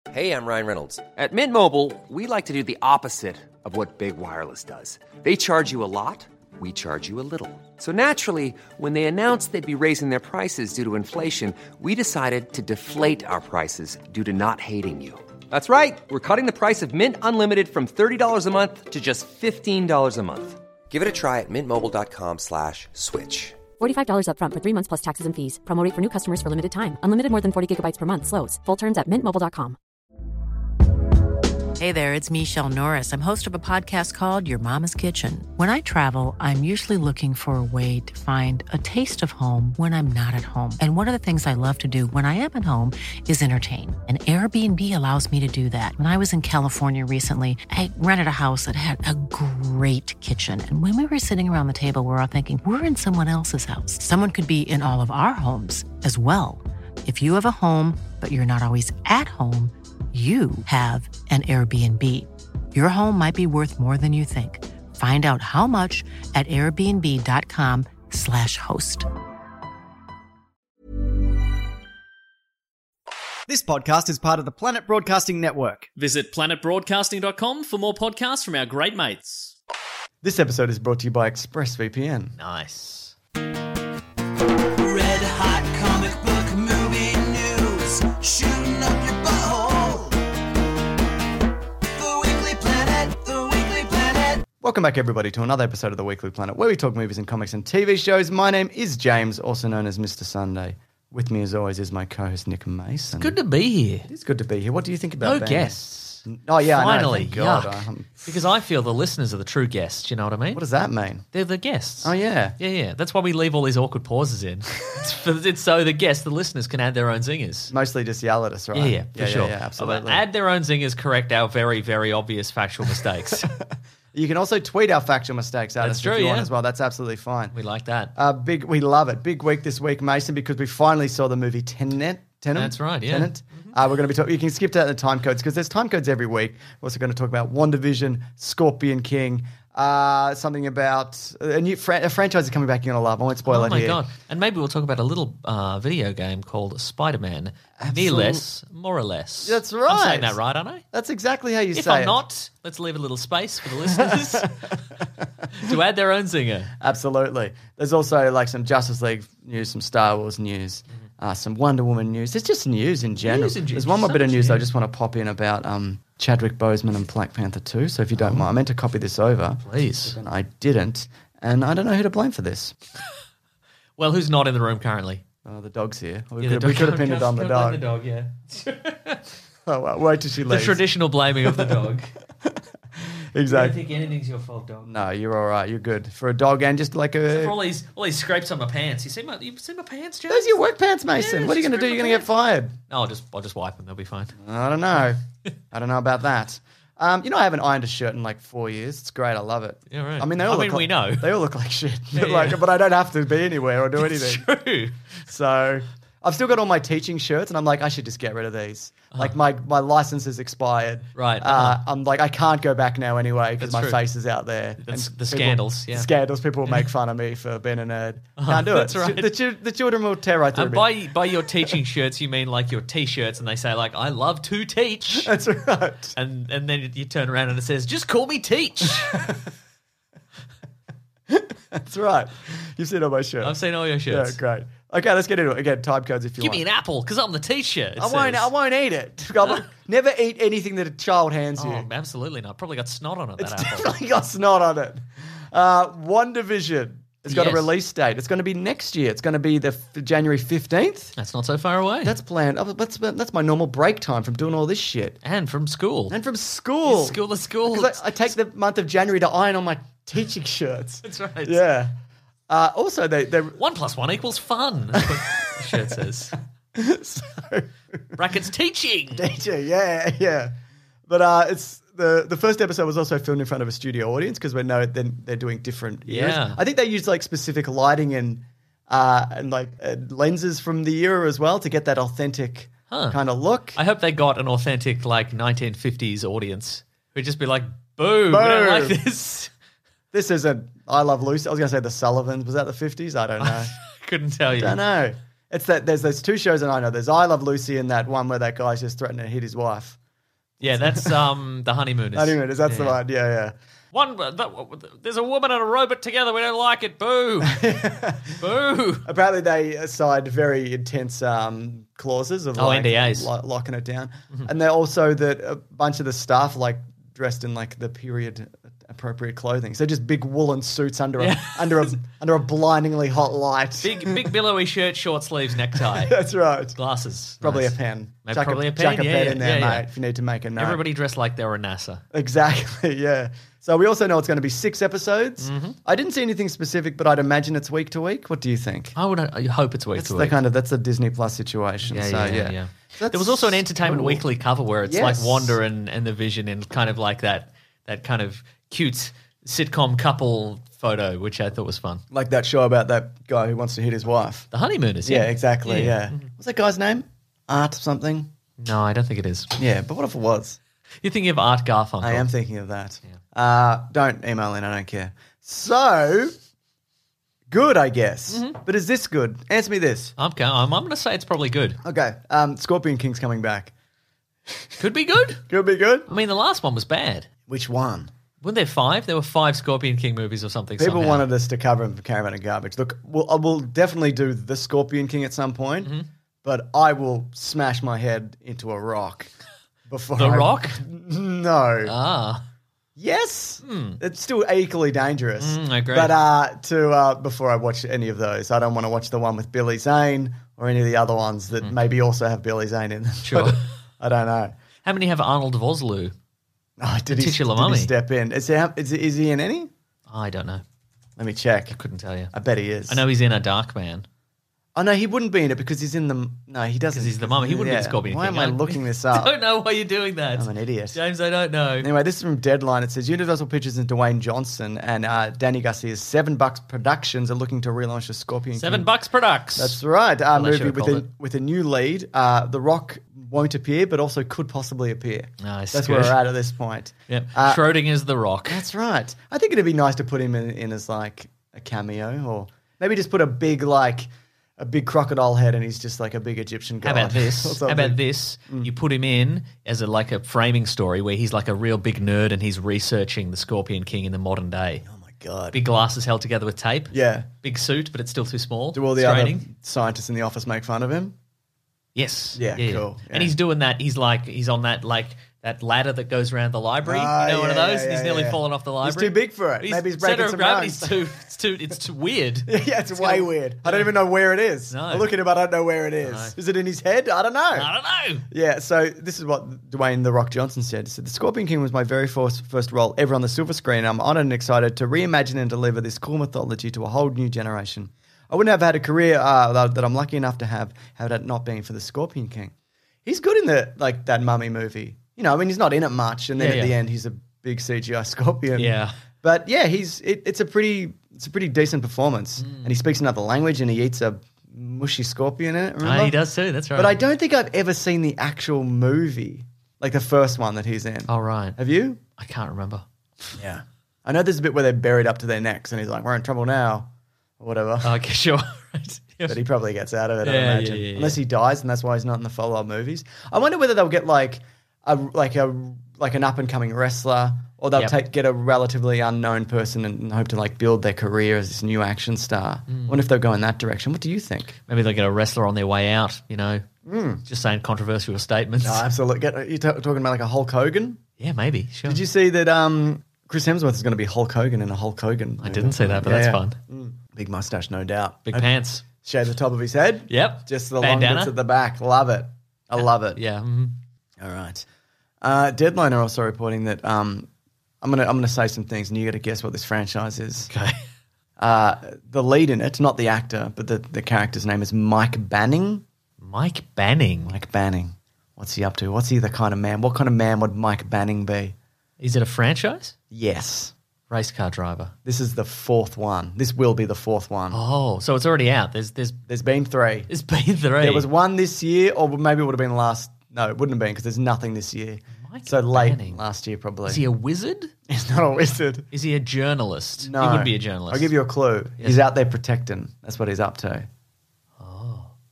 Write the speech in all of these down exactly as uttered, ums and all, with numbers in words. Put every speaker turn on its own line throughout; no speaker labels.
Hey, I'm Ryan Reynolds. At Mint Mobile, we like to do the opposite of what Big Wireless does. They charge you a lot, we charge you a little. So naturally, when they announced they'd be raising their prices due to inflation, we decided to deflate our prices due to not hating you. That's right. We're cutting the price of Mint Unlimited from thirty dollars a month to just fifteen dollars a month. Give it a try at mintmobile.com slash switch.
forty-five dollars up front for three months plus taxes and fees. Promo rate for new customers for limited time. Unlimited more than forty gigabytes per month. Slows full terms at mint mobile dot com.
Hey there, it's Michelle Norris. I'm host of a podcast called Your Mama's Kitchen. When I travel, I'm usually looking for a way to find a taste of home when I'm not at home. And one of the things I love to do when I am at home is entertain. And Airbnb allows me to do that. When I was in California recently, I rented a house that had a great kitchen. And when we were sitting around the table, we were all thinking, we're in someone else's house. Someone could be in all of our homes as well. If you have a home, but you're not always at home, you have an Airbnb. Your home might be worth more than you think. Find out how much at airbnb.com slash host.
This podcast is part of the Planet Broadcasting Network.
Visit planet broadcasting dot com for more podcasts from our great mates.
This episode is brought to you by ExpressVPN.
Nice.
Red hot comic book movie news, shooting up your butthole. The Weekly Planet, The Weekly Planet.
Welcome back, everybody, to another episode of The Weekly Planet, where we talk movies and comics and T V shows. My name is James, also known as Mister Sunday. With me, as always, is my co-host, Nick Mason.
Good to be here.
It is good to be here. What do you think about
No
Ben?
guests.
Oh, yeah,
Finally,
I know. Thank God.
yuck.
Um,
Because I feel the listeners are the true guests, you know what I mean?
what does that mean?
They're the guests.
Oh, yeah.
Yeah, yeah. That's why we leave all these awkward pauses in. it's, for, it's so the guests, the listeners, can add their own zingers.
Mostly just yell at us, right?
Yeah, yeah, for
yeah,
sure.
Yeah, yeah, absolutely.
But add their own zingers, correct our very, very obvious factual mistakes.
You can also tweet our factual mistakes at
That's
us
true,
if you want
yeah.
as well. That's absolutely fine.
We like that.
Uh, big, we love it. Big week this week, Mason, because we finally saw the movie Tenet. Tenet?
That's right, yeah.
Tenet. Uh, we're going to be talking. You can skip to the time codes because there's time codes every week. We're also going to talk about WandaVision, Scorpion King, uh, something about a new fra- a franchise is coming back. You're going to love. I won't spoil
oh
it
my
here.
God. And maybe we'll talk about a little uh, video game called Spider-Man. Near less, more or less.
That's right.
I'm saying that right, aren't I?
That's exactly how you
If
say
I'm
it.
not, let's leave a little space for the listeners to add their own zinger.
Absolutely. There's also like some Justice League news, some Star Wars news, uh, some Wonder Woman news. It's just news in general.
News in gen-
There's one more
so
bit of
much
news I
news.
just want to pop in about um, Chadwick Boseman and Black Panther two. So if you don't mind, I meant to copy this over.
Please.
And I didn't. And I don't know who to blame for this.
Well, who's not in the room currently?
Oh, the dog's here. We,
Yeah,
could,
the
we
dog-
could have pinned it on the dog.
The dog, yeah.
Oh, well, wait till she
The
leaves.
traditional blaming of the dog. I don't
Exactly.
think anything's your fault, dog.
No, you're all right. You're good. For a dog and just like a...
For all these, all these scrapes on my pants. You see my, you see my pants, James?
Those are your work pants, Mason.
Yeah,
what are you
just
going to do?
scrape
You're
my
going to get fired.
No, I'll just, I'll just wipe them. They'll be fine.
I don't know. I don't know about that. Um, you know, I haven't ironed a shirt in like four years. It's great. I love it.
Yeah, right.
I mean, they all
I
look
mean,
like,
we know.
They all look like shit.
Yeah,
like,
yeah.
But I don't have to be anywhere or do
It's
anything.
true.
So I've still got all my teaching shirts, and I'm like, I should just get rid of these. Like my my license has expired.
Right,
Uh,
uh-huh.
I'm like, I can't go back now anyway because
That's
my
true.
face is out there.
That's
And
the scandals, yeah.
Scandals. People will make fun of me for being a nerd. Can't do it.
that's right.
The, chil- the children will tear right through
And
me.
by, by your teaching shirts, you mean like your T-shirts, and they say like, I love to teach.
That's right.
And and then you turn around and it says, just call me Teach.
That's right. You've seen all my shirts.
I've seen all your
Yeah,
shirts.
great. Okay, let's get into it. Again, time codes if you
Give
want.
me an apple, because I'm the teacher. it
I won't.
says.
I won't eat it. I won't- Never eat anything that a child hands you.
Oh, absolutely not. Probably got snot on it,
it's
that apple.
definitely got snot on it. Uh, WandaVision has got
Yes.
a release date. It's going to be next year. It's going to be the f- January fifteenth.
That's not so far away.
That's planned. Oh, That's that's my normal break time from doing all this shit
and from school.
and from school.
School to school.
Because I, I take the month of January to iron on my teaching shirts.
That's right.
Yeah. Uh, also, they they
One plus one equals fun. That's what the shirt says.
so,
Brackets teaching.
teacher, yeah, yeah. But uh, it's the the first episode was also filmed in front of a studio audience because we know then they're doing different. eras.
Yeah.
I think they used like specific lighting and uh, and like uh, lenses from the era as well to get that authentic
Huh.
kind of look.
I hope they got an authentic like nineteen fifties audience who'd just be like, boo, we don't
Boo.
like this.
This isn't I Love Lucy. I was going to say the Sullivans. Was that the fifties? I don't know.
Couldn't tell you.
don't know. It's that there's those two shows that I know. There's I Love Lucy and that one where that guy's just threatening to hit his wife.
Yeah, that's um the Honeymooners.
Honeymooners, that's the
Yeah.
one. Yeah, yeah.
One, that, there's a woman and a robot together. We don't like it. Boo. Boo.
Apparently, they signed very intense um, clauses of
Oh,
like,
N D As.
lo- locking it down, and they're also that a bunch of the staff like dressed in like the period appropriate clothing. So just big woolen suits under
Yeah.
a under a under a blindingly hot light.
Big, big billowy shirt, short sleeves, necktie,
That's right.
glasses.
Probably
Nice.
a pen.
Maybe
Chuck
probably a
chuck
pen,
a
yeah,
pen
yeah,
in there,
yeah,
mate.
yeah.
If you need to make a note.
Everybody dressed like they were NASA.
Exactly, yeah. So we also know it's going to be six episodes.
Mm-hmm.
I didn't see anything specific, but I'd imagine it's week to week. What do you think?
I would I hope it's week
That's
to
the
week.
kind of that's a Disney Plus situation.
Yeah,
so
yeah,
yeah.
yeah.
That's
There was also an Entertainment
cool.
Weekly cover where it's
Yes.
like Wanda and, and the Vision and kind of like that that kind of cute sitcom couple photo, which I thought was fun.
Like that show about that guy who wants to hit his wife.
The Honeymooners,
Yeah,
yeah.
exactly. Yeah. What's that guy's name? Art something.
No, I don't think it is.
Yeah, but what if it was?
You're thinking of Art Garfunkel.
I am thinking of that. Uh, don't email in. I don't care. So good, I guess.
Mm-hmm.
But is this good? Answer me this.
I'm, go- I'm, I'm going to say it's probably good.
Okay. Um, Scorpion King's coming back.
Could be good.
Could be good.
I mean, the last one was bad.
Which one?
Weren't there five? There were five Scorpion King movies or something.
People
somehow.
wanted us to cover him for Caravan of Garbage. Look, we'll, I will definitely do the Scorpion King at some point,
Mm-hmm.
but I will smash my head into a rock before
The
I-
Rock?
No.
Ah.
Yes, it's still equally dangerous.
Mm, I agree.
But uh, to uh, before I watch any of those, I don't want to watch the one with Billy Zane or any of the other ones that maybe also have Billy Zane in them.
Sure.
But I don't know.
How many have Arnold Vosloo?
Oh, did, he,
Titular
did he
mummy.
step in? Is he, is, is he in any?
I don't know.
Let me check.
Couldn't tell you.
I bet he is.
I know he's in a Dark Man.
Oh no, he wouldn't be in it because he's in the. No, he doesn't.
Because he's the mummy. He wouldn't be the Scorpion
Why
King.
am I
I-
looking this
I
up?
don't know why you're doing that.
I'm an idiot.
James, I don't know.
Anyway, this is from Deadline. It says Universal Pictures and Dwayne Johnson and uh, Danny Garcia's Seven Bucks Productions are looking to relaunch the Scorpion
Seven
King.
Bucks Products.
That's right. A
Well, they should
movie
have
with
called
a,
it.
with a new lead. Uh, the Rock won't appear, but also could possibly appear.
Nice,
That's
good.
where we're at at this point.
Yep.
Uh,
Schrodinger's The Rock.
That's right. I think it'd be nice to put him in, in as like a cameo, or maybe just put a big like a big crocodile head, and he's just like a big Egyptian god.
How about
or
this? How
something.
about this? You put him in as a like a framing story where he's like a real big nerd and he's researching the Scorpion King in the modern day.
Oh my god.
Big glasses held together with tape.
Yeah.
Big suit, but it's still too small.
Do all the
Straining.
other scientists in the office make fun of him?
Yes.
Yeah, cool. Yeah.
And he's doing that. He's like he's on that like that ladder that goes around the library.
Ah,
you know, one of
yeah,
those.
yeah,
and he's
yeah,
nearly
yeah.
fallen off the
He's
library.
too big for it.
He's,
Maybe he's breaking
center of
some
gravity's
bones.
too. It's too. It's too weird.
Yeah, it's, way
gonna-
weird. I don't even know where it is.
No.
I look at him, I don't know where it is.
No.
Is it in his head? I don't know.
I don't know.
Yeah, so this is what Dwayne The Rock Johnson said. He said, The Scorpion King was my very first, first role ever on the silver screen. I'm honored and excited to reimagine and deliver this cool mythology to a whole new generation. I wouldn't have had a career uh, that, that I'm lucky enough to have had it not been for the Scorpion King. He's good in the like that Mummy movie. You know, I mean, he's not in it much, and then
Yeah,
at
yeah.
the end, he's a big C G I scorpion.
Yeah.
But yeah, he's it, it's a pretty it's a pretty decent performance,
Mm.
and he speaks another language, and he eats a mushy scorpion in it. Remember?
Ah, he does too. That's right.
But I don't think I've ever seen the actual movie, like the first one that he's in.
Oh right.
Have you?
I can't remember.
Yeah. I know there's a bit where they're buried up to their necks, and he's like, "We're in trouble now," or whatever.
Okay, sure. Right.
But he probably gets out of it, I
Yeah,
imagine.
yeah, yeah,
Unless he dies, and that's why he's not in the follow-up movies. I wonder whether they'll get like a like a like an up-and-coming wrestler, or they'll
Yep.
take get a relatively unknown person and hope to like build their career as this new action star.
Mm.
I wonder if they'll go in that direction. What do you think?
Maybe they'll get a wrestler on their way out. You know, just saying controversial statements.
Oh, absolutely. Get, you t- talking about like a Hulk Hogan?
Yeah, maybe. Sure.
Did you see that um, Chris Hemsworth is going to be Hulk Hogan in a Hulk Hogan movie?
I didn't see that, but that's fun.
Mm. Big mustache, no doubt.
Big
And
pants.
shave the top of his head.
Yep.
Just the
Bandana.
long bits at the back. Love it. I love it.
Yeah. mhm.
All right. Uh, Deadline are also reporting that um, I'm gonna I'm gonna say some things, and you got to guess what this franchise is.
Okay.
Uh, the lead in it, not the actor, but the, the character's name is Mike Banning.
Mike Banning.
Mike Banning. What's he up to? What's he the kind of man? What kind of man would Mike Banning be?
Is it a franchise?
Yes.
Race car driver.
This is the fourth one. This will be the fourth one.
Oh, so it's already out. There's there's
There's been three.
there's been three.
There was one this year, or maybe it would have been last. No, it wouldn't have been because there's nothing this year.
Mike
so late
Banning.
last year, probably.
Is he a wizard?
He's not a wizard.
Is he a journalist?
No.
He would be a journalist.
I'll give you a clue.
Yes.
He's out there protecting. That's what he's up to.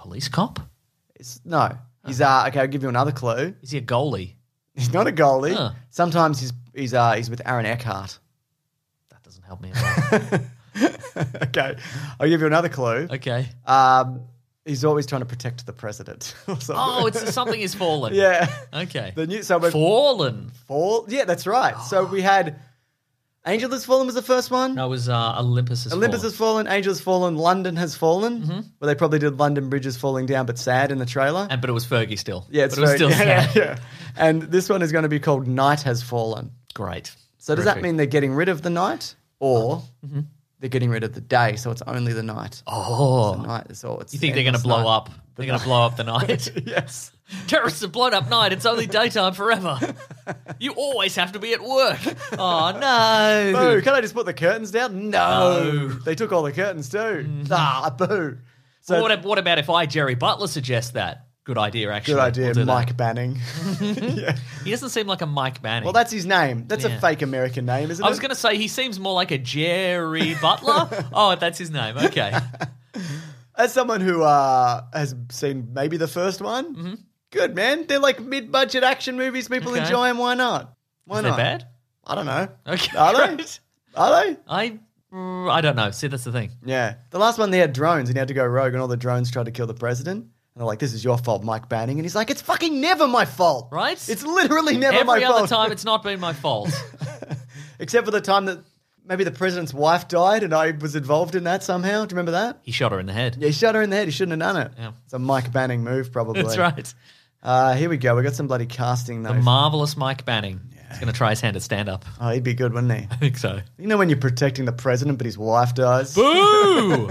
Police cop?
It's, no. He's, uh, okay, I'll give you another clue.
Is he a goalie?
He's not a goalie.
Huh.
Sometimes he's he's uh, he's with Aaron Eckhart.
That doesn't help me at all.
Okay. I'll give you another clue.
Okay.
Um, he's always trying to protect the president. or something.
Oh, it's something is fallen.
Yeah.
Okay.
The new, so we're
Fallen.
fall. Yeah, that's right. So we had Angel Has Fallen was the first one.
No, it was uh, Olympus has
Olympus
fallen.
has fallen, Angel has fallen, London has fallen.
Mm-hmm.
Well, they probably did London Bridges falling down, but sad in the trailer.
And, but it was Fergie still.
yeah, it's
but it was
very-
still
yeah,
sad.
yeah. And this one is going to be called Night Has Fallen.
Great.
So does that
Terrific.
mean they're getting rid of the night, or
Mm-hmm.
they're getting rid of the day? So it's only the night.
Oh.
The night is all. It's
You think they're going to
endless
blow
night.
up? They're going to blow up the night?
Yes.
Terrorists have blown up night. It's only daytime forever. You always have to be at work. Oh, no.
Boo! Can I just put the curtains down? No,
No.
they took all the curtains too. Ah, boo! So
Well, what, ab- what about if I, Jerry Butler, suggest that? Good idea, actually.
good idea,
We'll do that.
Mike Banning. yeah.
He doesn't seem like a Mike Banning.
Well, that's his name. That's
Yeah.
a fake American name, isn't
I
it?
was going to say he seems more like a Jerry Butler. Oh, that's his name. Okay.
As someone who uh, has seen maybe the first one,
Mm-hmm.
good man. They're like mid-budget action movies. People
Okay.
enjoy them. Why not? Why
Is that
not?
bad?
I don't know.
Okay.
Are they?
great.
Are they?
I, mm, I don't know. See, that's the thing.
Yeah. The last one, they had drones, and he had to go rogue, and all the drones tried to kill the president. And they're like, "This is your fault, Mike Banning." And he's like, "It's fucking never my fault,
Right?
It's literally never my
Every other
fault."
time, it's not been my fault.
Except for the time that maybe the president's wife died, and I was involved in that somehow. Do you remember that?
He shot her in the head.
Yeah, he shot her in the head. He shouldn't have done it.
Yeah.
It's a Mike Banning move, probably.
That's right.
Uh, here we go. We got some bloody casting though.
The marvelous Mike Banning. He's going to try his hand at stand up.
oh, he'd be good, wouldn't he?
I think so.
You know when you're protecting the president, but his wife dies.
Boo!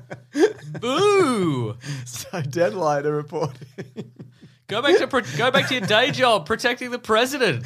Boo!
So Deadline are reporting.
Go back to pro- go back to your day job, protecting the president.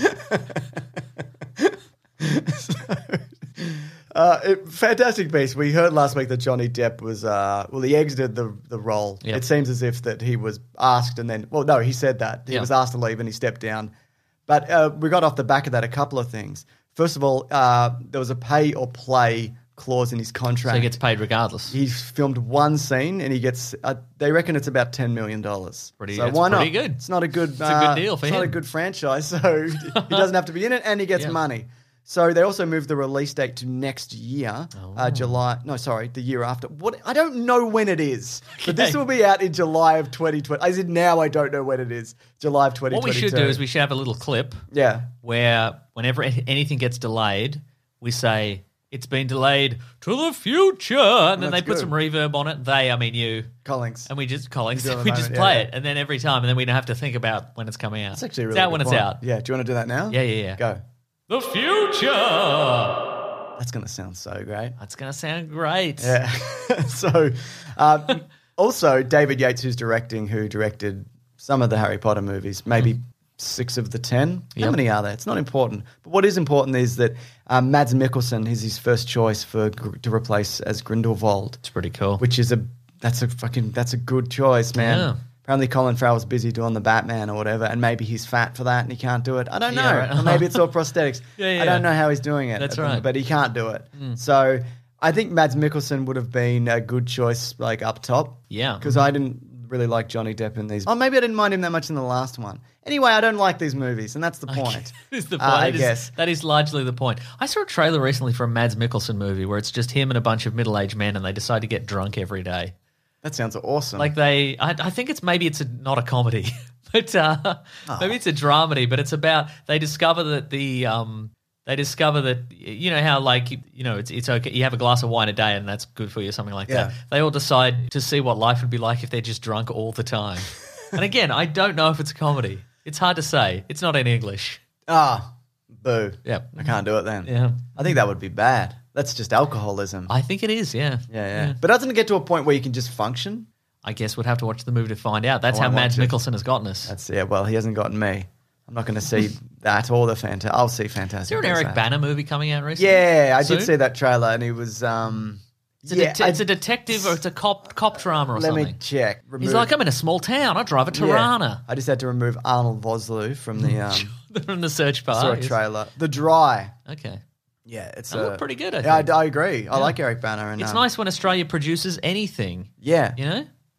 Uh, it, Fantastic Beasts. We heard last week that Johnny Depp was, uh, well, he exited the the role.
Yep.
It seems as if that he was asked and then, well, no, he said that. He
Yeah.
was asked to leave and he stepped down. But uh, we got off the back of that a couple of things. First of all, uh, there was a pay or play clause in his contract.
So he gets paid regardless.
He's filmed one scene and he gets, uh, they reckon it's about ten million dollars.
Pretty-
so
that's
why not?
pretty good.
It's not a good,
It's a good
uh,
deal for
it's not a
him.
good franchise, so he doesn't have to be in it and he gets
Yeah.
money. So they also moved the release date to next year,
Oh.
uh, July, no, sorry, the year after. What I don't know when it is, but this
Okay.
will be out in July of twenty twenty. As in now, I don't know when it is. July of twenty
What we
twenty-two.
should do is we should have a little clip
Yeah.
where whenever anything gets delayed, we say, it's been delayed to the future. And then
That's
they put
good.
some reverb on it. They, I mean you.
Collings.
And we just, Collings,
We do it at
we
the
just
moment,
play
yeah,
it. And then every time, and then we don't have to think about when it's coming out.
That's actually a
It's
really
out
good
when it's
point.
out.
Yeah, do you want to do that now?
Yeah, yeah, yeah.
Go.
The future.
That's going to sound so great.
That's going to sound great.
Yeah. so, uh, also David Yates, who's directing, who directed some of the Harry Potter movies, maybe six of the ten. How
Yep.
many are there? It's not important. But what is important is that um, Mads Mikkelsen is his first choice for Gr- to replace as Grindelwald,
It's pretty cool.
which is a that's a fucking that's a good choice, man.
Yeah.
Apparently Colin Farrell's busy doing the Batman or whatever, and maybe he's fat for that and he can't do it. I don't know.
Yeah, right.
Or maybe it's all prosthetics.
Yeah, yeah.
I don't know how he's doing it.
That's
at the-
right.
But he can't do it. So I think Mads Mikkelsen would have been a good choice, like up top.
Yeah.
Because I didn't really like Johnny Depp in these. Oh, maybe I didn't mind him that much in the last one. Anyway, I don't like these movies, and that's the point.
That is the
Uh,
point.
I
That is-
guess.
that is largely the point. I saw a trailer recently for a Mads Mikkelsen movie where it's just him and a bunch of middle-aged men, and they decide to get drunk every day.
That sounds awesome.
Like they, I, I think it's maybe it's a, not a comedy, but uh,
Oh.
maybe it's a dramedy. But it's about they discover that the um, they discover that you know how like you, you know it's it's okay you have a glass of wine a day and that's good for you, something like
Yeah.
that. They all decide to see what life would be like if they're just drunk all the time. And again, I don't know if it's a comedy. It's hard to say. It's not in English.
ah, boo.
Yep.
I can't do it then.
Yeah.
I think that would be bad. That's just alcoholism.
I think it is. Yeah.
yeah, yeah, But doesn't it get to a point where you can just function?
I guess we'd have to watch the movie to find out. That's
I
how
wanna
Mads
watch it.
Mikkelsen has gotten us.
That's yeah. Well, he hasn't gotten me. I'm not going to see that or the Fantastic. I'll see Fantastic.
Is there an
Beasts,
Eric
eh?
Banner movie coming out recently?
Yeah, I
Soon?
did see that trailer, and he was. Um,
It's a,
yeah,
det-
I-
it's a detective or it's a cop cop drama or
Let
something.
me check. Remove,
He's like, I'm in a small town. I drive a
Yeah.
Tirana.
I just had to remove Arnold Vosloo from the um,
From the search bar.
saw a
yes.
trailer. The Dry.
Okay.
Yeah, it's
That
uh,
looked pretty good, I
yeah,
think.
I, I agree. I like Eric Banner. And,
It's
um,
nice when Australia produces anything,
Yeah,
you know?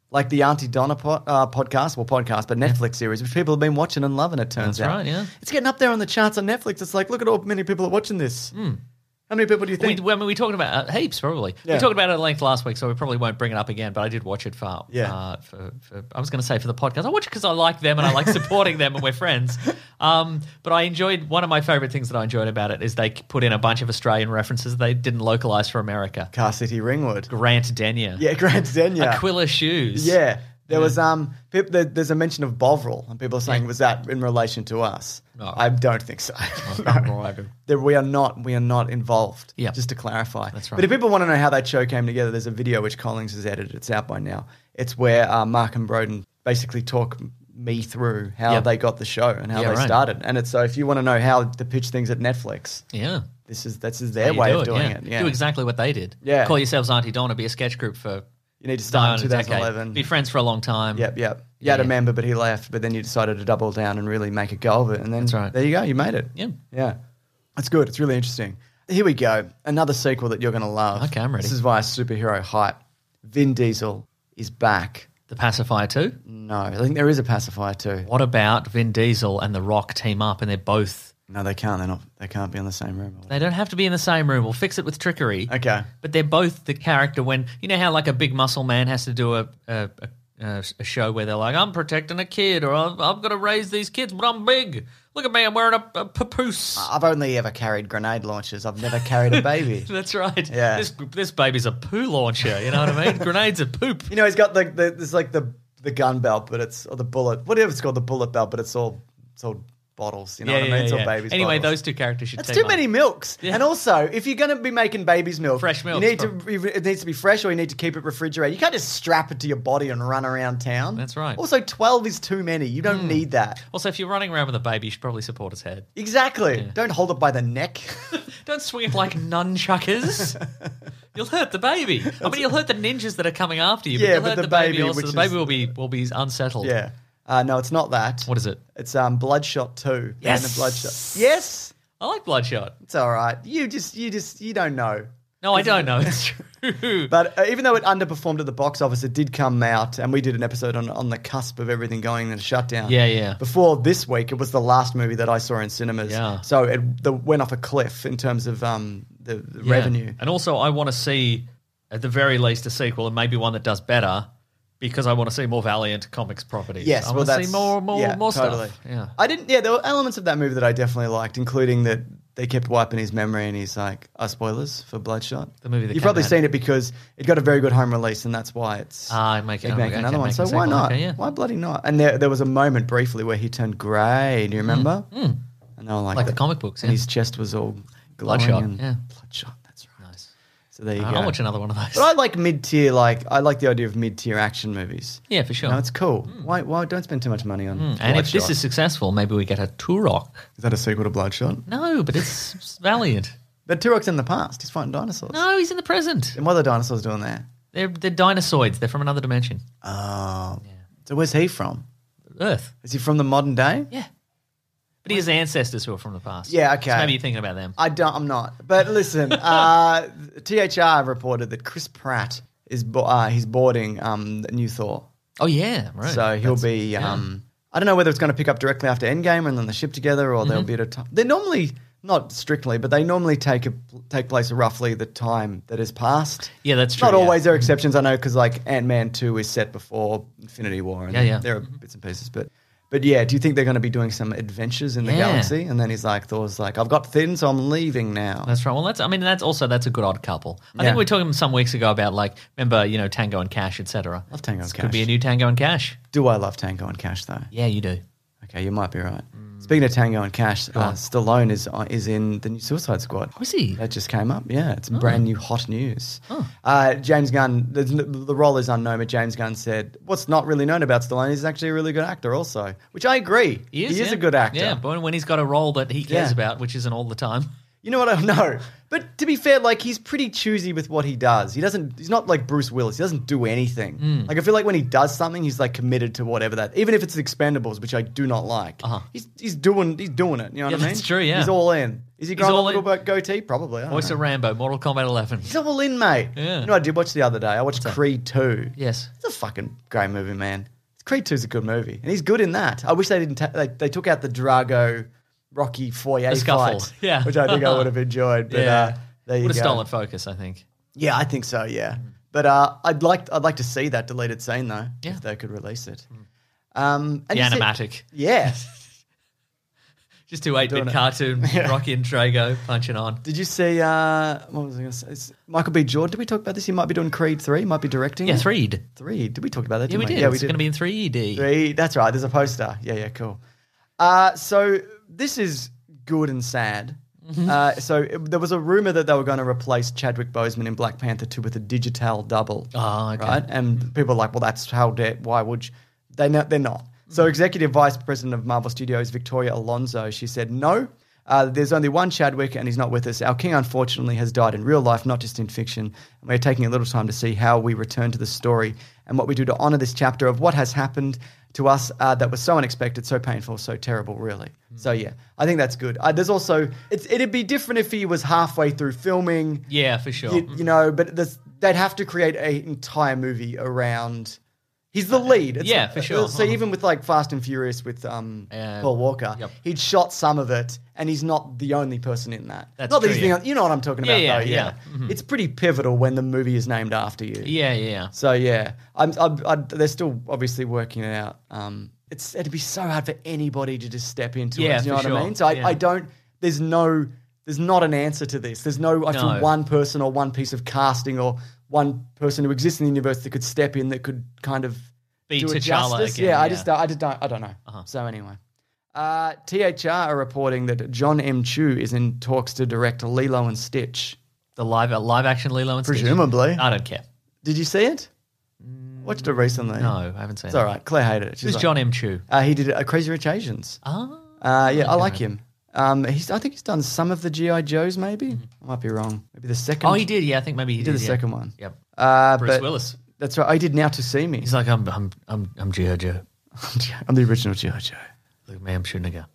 like the Auntie Donna po- uh, podcast, well, podcast, but Netflix series, which people have been watching and loving, it turns
That's
out.
right, yeah.
It's getting up there on the charts on Netflix. It's like, look at how many people are watching this.
Mm.
How many people do you
We,
think?
I mean, we talked about uh, heaps, probably.
Yeah.
We talked about it at length last week, so we probably won't bring it up again, but I did watch it for,
Yeah.
uh, for, for I was going to say for the podcast. I watch it because I like them and I like supporting them and we're friends. Um, but I enjoyed, one of my favourite things that I enjoyed about it is they put in a bunch of Australian references they didn't localise for America.
Car City Ringwood.
Grant Denyer.
Yeah, Grant Denyer.
Aquila Shoes.
Yeah. There was um, peop- there, there's a mention of Bovril, and people are saying, was that in relation to us?
No.
I don't think so.
No.
There, we are not. We are not involved.
Yeah.
Just to clarify.
That's right.
But if people want to know how that show came together, there's a video which Collins has edited. It's out by now. It's where uh, Mark and Broden basically talk me through how
Yep.
they got the show and how
Yeah,
they
right.
started. And it's so if you want to know how to pitch things at Netflix,
Yeah.
this is this is their
How you
way
do
of
it,
doing
yeah.
it. Yeah.
Do exactly what they did.
Yeah.
Call yourselves Auntie Donna, be a sketch group for
You need to
nine
start in
a decade.
twenty eleven.
Be friends for a long time.
Yep, yep. You had
Yeah.
a member, but he left. But then you decided to double down and really make a go of it. And then
That's right.
there you go. You made it.
Yeah.
Yeah. That's good. It's really interesting. Here we go. Another sequel that you're going to love.
Okay, I'm ready.
This is via superhero hype. Vin Diesel is back.
The Pacifier too?
No, I think there is a pacifier too.
What about Vin Diesel and The Rock team up and they're both...
No, they can't. They're not. They can't be in the same room.
They don't have to be in the same room. We'll fix it with trickery.
Okay.
But they're both the character when... You know how like a big muscle man has to do a a, a, a show where they're like, I'm protecting a kid or I've, I've got to raise these kids, but I'm big. Look at me, I'm wearing a, a papoose.
I've only ever carried grenade launchers. I've never carried a baby.
That's right.
Yeah.
This this baby's a poo launcher. You know what I mean? Grenades are poop.
You know, he's got the, the there's like the the gun belt, but it's or the bullet, whatever it's called, the bullet belt, but it's all it's all bottles. You know
yeah,
what I mean?
yeah,
It's all
yeah.
babies.
Anyway,
bottles.
those two characters should
That's
team
too
up.
many milks.
Yeah.
And also, if you're going to be making baby's milk,
Fresh milk,
you need to it needs to be fresh, or you need to keep it refrigerated. You can't just strap it to your body and run around town.
That's right.
Also, twelve is too many. You don't need that.
Also, if you're running around with a baby, you should probably support its head.
Exactly. Don't hold it by the neck.
Don't swing it like nunchuckers. You'll hurt the baby. I mean, you'll hurt the ninjas that are coming after you. But
Yeah,
you'll
but
hurt
the
the baby,
baby,
also.
which
The baby
is-
will be will be unsettled.
yeah. Uh, no, it's not that.
What is it?
It's um, Bloodshot two.
Yes.
Band of Bloodshot. Yes.
I like Bloodshot.
It's all right. You just, you just, you don't know.
No, I don't know. It's true.
But uh, even though it underperformed at the box office, it did come out, and we did an episode on on the cusp of everything going in a shutdown.
Yeah, yeah.
Before this week, it was the last movie that I saw in cinemas.
Yeah.
So it the, went off a cliff in terms of um the, the
Yeah.
revenue.
And also, I want to see, at the very least, a sequel and maybe one that does better because I want to see more Valiant Comics properties.
Yes,
I
well,
want to
that's
see more, more,
yeah,
more
totally.
stuff. Yeah.
I didn't. Yeah, there were elements of that movie that I definitely liked, including that they kept wiping his memory, and he's like, "Oh, spoilers for Bloodshot."
The movie that
you've
came
probably
out.
seen it because it got a very good home release, and that's why it's
Ah, make it-
they make
okay,
another one.
make
So
a
why
sequel,
not?
okay, yeah.
Why bloody not? And there, there was a moment briefly where he turned grey. Do you remember? And they were like,
Like the
that.
comic books,
and
yeah.
his chest was all glowing.
Bloodshot,
and
yeah.
Bloodshot. That's right.
Nice.
So there you
I'll
go.
watch another one of those.
But I like mid-tier. Like I like the idea of mid-tier action movies.
Yeah, for sure.
No, it's cool. Why? Why don't spend too much money on?
and if this
Bloodshot?
is successful, maybe we get a Turok.
is that a sequel to Bloodshot?
No, but it's it's Valiant.
But Turok's in the past. He's fighting dinosaurs.
No, he's in the present.
And what are the dinosaurs doing there?
They're they're dinosaurs. They're from another dimension.
Oh. So where's he from?
Earth.
Is he from the modern day?
Yeah. But he has ancestors who are from the past.
Yeah, okay.
So maybe you're thinking about them.
I don't. I'm not. But listen, uh, T H R reported that Chris Pratt is bo- uh, he's boarding um, the new Thor.
Oh, yeah, right.
So he'll
That's-
be.
yeah.
Um, I don't know whether it's going to pick up directly after Endgame and then they ship together, or
Mm-hmm.
there'll be at a time. They're normally not strictly, but they normally take a, take place roughly the time that has passed.
Yeah, that's true.
Not
yeah.
always. There are exceptions, I know, because like Ant Man two is set before Infinity War. And
Yeah, yeah.
There are bits and pieces, but but yeah. Do you think they're going to be doing some adventures in the
Yeah.
galaxy? And then he's like, Thor's like, I've got thin, so I'm leaving now.
That's right. Well, that's. I mean, that's also that's a good odd couple. I
Yeah.
think we were talking some weeks ago about like, remember, you know, Tango and Cash, et cetera.
Love Tango and
This
Cash.
Could be a new Tango and Cash.
Do I love Tango and Cash though?
Yeah, you do.
Okay, you might be right. Speaking of Tango and Cash, uh,
on.
Stallone is uh, is in the new Suicide Squad.
Oh, is he?
That just came up. Yeah, it's brand new hot news. Uh, James Gunn, the, the role is unknown, but James Gunn said what's not really known about Stallone is he's actually a really good actor also, which I agree.
He is,
he is
yeah.
a good actor.
Yeah, but when he's got a role that he cares
Yeah.
about, which isn't all the time.
You know what I know? But to be fair, like he's pretty choosy with what he does. He doesn't. He's not like Bruce Willis. He doesn't do anything.
Mm.
Like I feel like when he does something, he's like committed to whatever that. Even if it's Expendables, which I do not like.
Uh-huh.
He's he's doing he's doing it. You know what
Yeah,
I mean?
that's true, yeah.
He's all in. Is he
He's
growing a
all
little
in.
bit goatee? Probably. I don't
Voice
know.
of Rambo, Mortal Kombat eleven.
He's all in, mate.
Yeah.
You know what I did watch the other day? I watched Creed two.
Yes.
It's a fucking great movie, man. Creed two is a good movie, and he's good in that. I wish they didn't. Ta- they, they took out the Drago Rocky foyer
The scuffle,
fight,
yeah.
which I think I would have enjoyed. But
Yeah.
uh, there you
Would
go.
have stolen focus, I think.
Yeah, I think so. Yeah, but uh, I'd like I'd like to see that deleted scene though,
Yeah.
if they could release it. Um, and
The
you said-
animatic.
yeah.
Just do eight-bit
Doing it.
cartoon, Rocky and Drago punching on.
Did you see? Uh, what was I going to say? It's Michael B. Jordan. Did we talk about this? He might be doing Creed three. Might be directing.
Yeah,
it?
three D.
Three. Did we talk about that?
Yeah, we
didn't
did.
Yeah, we
It's
did.
going to be in three D.
Three. That's right. There's a poster. Yeah, yeah, cool. Uh, so this is good and sad.
Mm-hmm.
Uh, so it, there was a rumor that they were going to replace Chadwick Boseman in Black Panther two with a digital double.
Oh, okay.
Right? And people are like, well, that's how dare. Why would you? They no, they're not. So Executive Vice President of Marvel Studios, Victoria Alonso, she said, no, uh, there's only one Chadwick and he's not with us. Our king, unfortunately, has died in real life, not just in fiction. And we're taking a little time to see how we return to the story and what we do to honor this chapter of what has happened to us uh, that was so unexpected, so painful, so terrible, really. So, yeah, I think that's good. Uh, there's also, it's, it'd be different if he was halfway through filming.
Yeah, for sure.
You, you know, but there's, they'd have to create an entire movie around... He's the lead. It's
yeah,
like-
for sure.
So even with like Fast and Furious with um,
Uh,
Paul Walker,
yep.
he'd shot some of it, and he's not the only person in that.
That's
not that
true,
he's the
yeah.
only- you know what I'm talking
Yeah,
about,
yeah,
though. Yeah,
yeah. Mhm.
It's pretty pivotal when the movie is named after you.
Yeah, yeah.
So yeah, I'm, I'm, I'm, they're still obviously working it out. Um, it's it'd be so hard for anybody to just step into
Yeah,
it. Do you know
for
what I
sure.
mean? So I,
Yeah.
I don't. There's no. There's not an answer to this. There's no. I feel
No.
one person or one piece of casting or one person who exists in the universe that could step in that could kind of
Be
do it
T'Challa
justice.
again,
yeah, I
yeah.
just I just don't I don't know. So anyway, uh, T H R are reporting that John M. Chu is in talks to direct Lilo and Stitch.
The live uh, live action Lilo and Stitch.
Presumably.
I don't care.
Did you see it? Watched it recently.
No, I haven't seen
It's
it.
all right. Claire hated it. She's
Who's
like-
John M. Chu?
Uh, he did uh, Crazy Rich Asians.
Oh.
Uh, yeah, I like him. Um, he's I think he's done some of the G I. Joes. Maybe I might be wrong. Maybe the second.
Oh, he did. Yeah, I think maybe he,
He did the
yeah.
second one.
Yep.
Uh,
Bruce
but-
Willis.
That's right. I did Now to See Me.
He's like, I'm, I'm, I'm, I'm G I. Joe.
I'm the original G I. Joe.
Look, man, I'm shooting a gun.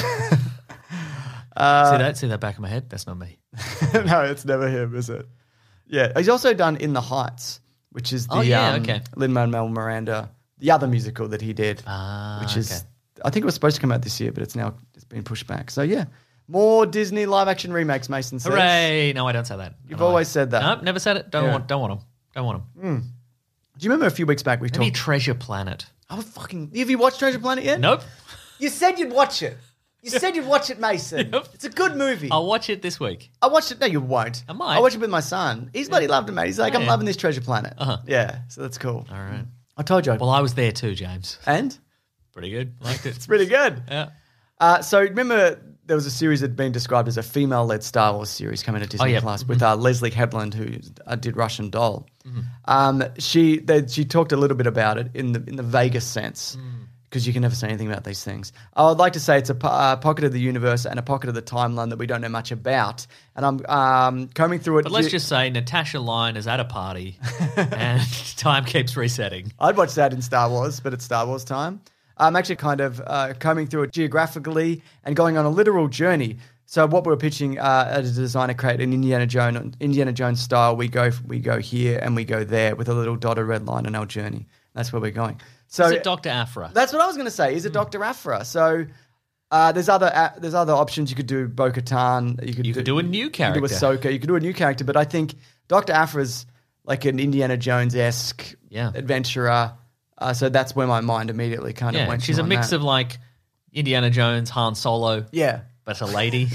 Uh,
see that? See that back of my head? That's not me.
no, it's never him, is it? Yeah, he's also done In the Heights, which is the
Oh, yeah,
um,
okay.
Lin-Manuel Miranda, the other musical that he did,
Ah,
which is
okay.
I think it was supposed to come out this year, but it's now it's been pushed back. So yeah, more Disney live-action remakes. Mason says.
Hooray! No, I don't say that.
You've
Don't
always
I?
said that.
Nope, never said it. Don't
Yeah.
want. Don't want them. Don't want them.
Do you remember a few weeks back we
Maybe
talked?
Treasure Planet.
Oh fucking! Have you watched Treasure Planet yet?
Nope.
You said you'd watch it. You said you'd watch it, Mason.
Yep.
It's a good movie.
I'll watch it this week.
I watched it. No, you won't.
I might.
I watched it with my son. He's bloody loved it, mate. He's like,
Oh,
I'm
yeah.
loving this Treasure Planet.
Uh-huh.
Yeah, so that's cool.
All right.
I told you. I'd-
Well, I was there too, James.
and
Pretty good. Liked it.
it's pretty good.
Yeah.
Uh, so remember, there was a series that had been described as a female-led Star Wars series coming to Disney
Oh, yeah.
Plus with uh, Leslie Headland, who uh, did Russian Doll. Um, she they, she talked a little bit about it in the in the vaguest sense. Because you can never say anything about these things. I would like to say it's a po- uh, pocket of the universe and a pocket of the timeline that we don't know much about. And I'm um, combing through it.
But let's
You-
just say Natasha Lyonne is at a party and time keeps resetting.
I'd watch that in Star Wars, but it's Star Wars time. I'm actually kind of uh, combing through it geographically and going on a literal journey. So what we're pitching uh, as a designer create an Indiana Jones Indiana Jones style. We go we go here and we go there with a little dotted red line on our journey. That's where we're going. So
Is it Doctor Aphra?
that's what I was going to say. Is it Doctor Aphra? So uh, there's other uh, there's other options. You could do Bo-Katan. You could
You could do a new
You could do
character.
Ahsoka. You could do a new character. But I think Doctor Aphra's like an Indiana Jones esque
Yeah.
adventurer. Uh, so that's where my mind immediately kind of
Yeah,
went.
she's
to
a
on
mix
that.
of like Indiana Jones, Han Solo,
yeah.
but a lady.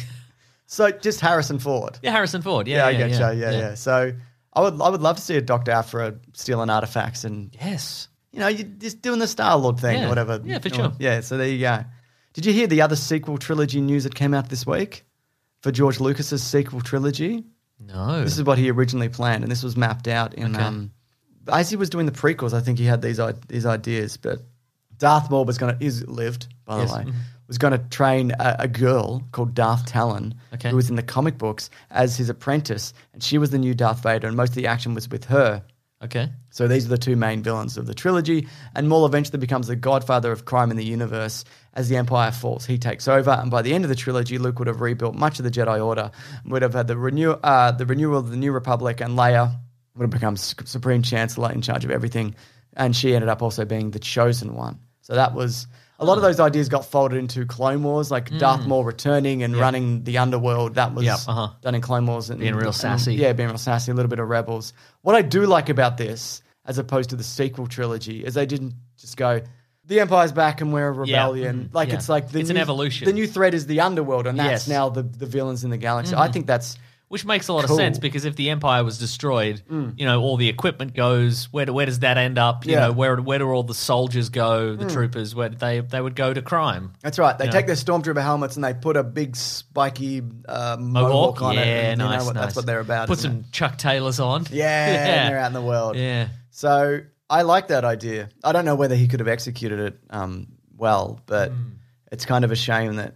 So just Harrison Ford.
Yeah, Harrison Ford.
Yeah,
Yeah,
I
yeah,
get
yeah,
you. Yeah, yeah, So I would I would love to see a Doctor Aphra stealing artifacts and
Yes.
you know you just doing the Star Lord thing
Yeah.
or whatever.
Yeah, for
You know,
sure.
Yeah. So there you go. Did you hear the other sequel trilogy news that came out this week for George Lucas's sequel trilogy?
No.
This is what he originally planned, and this was mapped out in.
Okay.
Um, as he was doing the prequels, I think he had these i- these ideas. But Darth Maul was going to is lived by
Yes.
the way.
Mhm.
was going to train a, a girl called Darth Talon,
Okay.
who was in the comic books, as his apprentice, and she was the new Darth Vader, and most of the action was with her.
Okay.
So these are the two main villains of the trilogy, and Maul eventually becomes the godfather of crime in the universe as the Empire falls. He takes over, and by the end of the trilogy, Luke would have rebuilt much of the Jedi Order, would have had the renew uh, the renewal of the New Republic, and Leia would have become su- Supreme Chancellor in charge of everything, and she ended up also being the chosen one. So that was... A lot of those ideas got folded into Clone Wars, like Darth Maul returning and running the underworld. That was
Yep, uh-huh.
done in Clone Wars. And,
Being real
and-
sassy.
yeah, being real sassy, a little bit of Rebels. What I do like about this, as opposed to the sequel trilogy, is they didn't just go, the Empire's back and we're a rebellion.
Mhm.
Like,
Yeah.
it's like... The
It's an
new,
evolution.
The new threat is the underworld, and that's
Yes.
now the, the villains in the galaxy. I think that's...
Which makes a lot
Cool.
of sense because if the Empire was destroyed, you know, all the equipment goes. Where do, where does that end up? You
Yeah.
know, where where do all the soldiers go? The troopers, where they they would go to crime.
That's right. They
Yeah.
take their stormtrooper helmets and they put a big spiky uh, mohawk,
Mohawk,
on
yeah,
it. And, you
nice,
know what,
nice.
That's what they're about.
Put
isn't
some
it?
Chuck Taylors on.
Yeah, and they're out in the world.
Yeah.
So I like that idea. I don't know whether he could have executed it um, well, but
Hmm.
it's kind of a shame that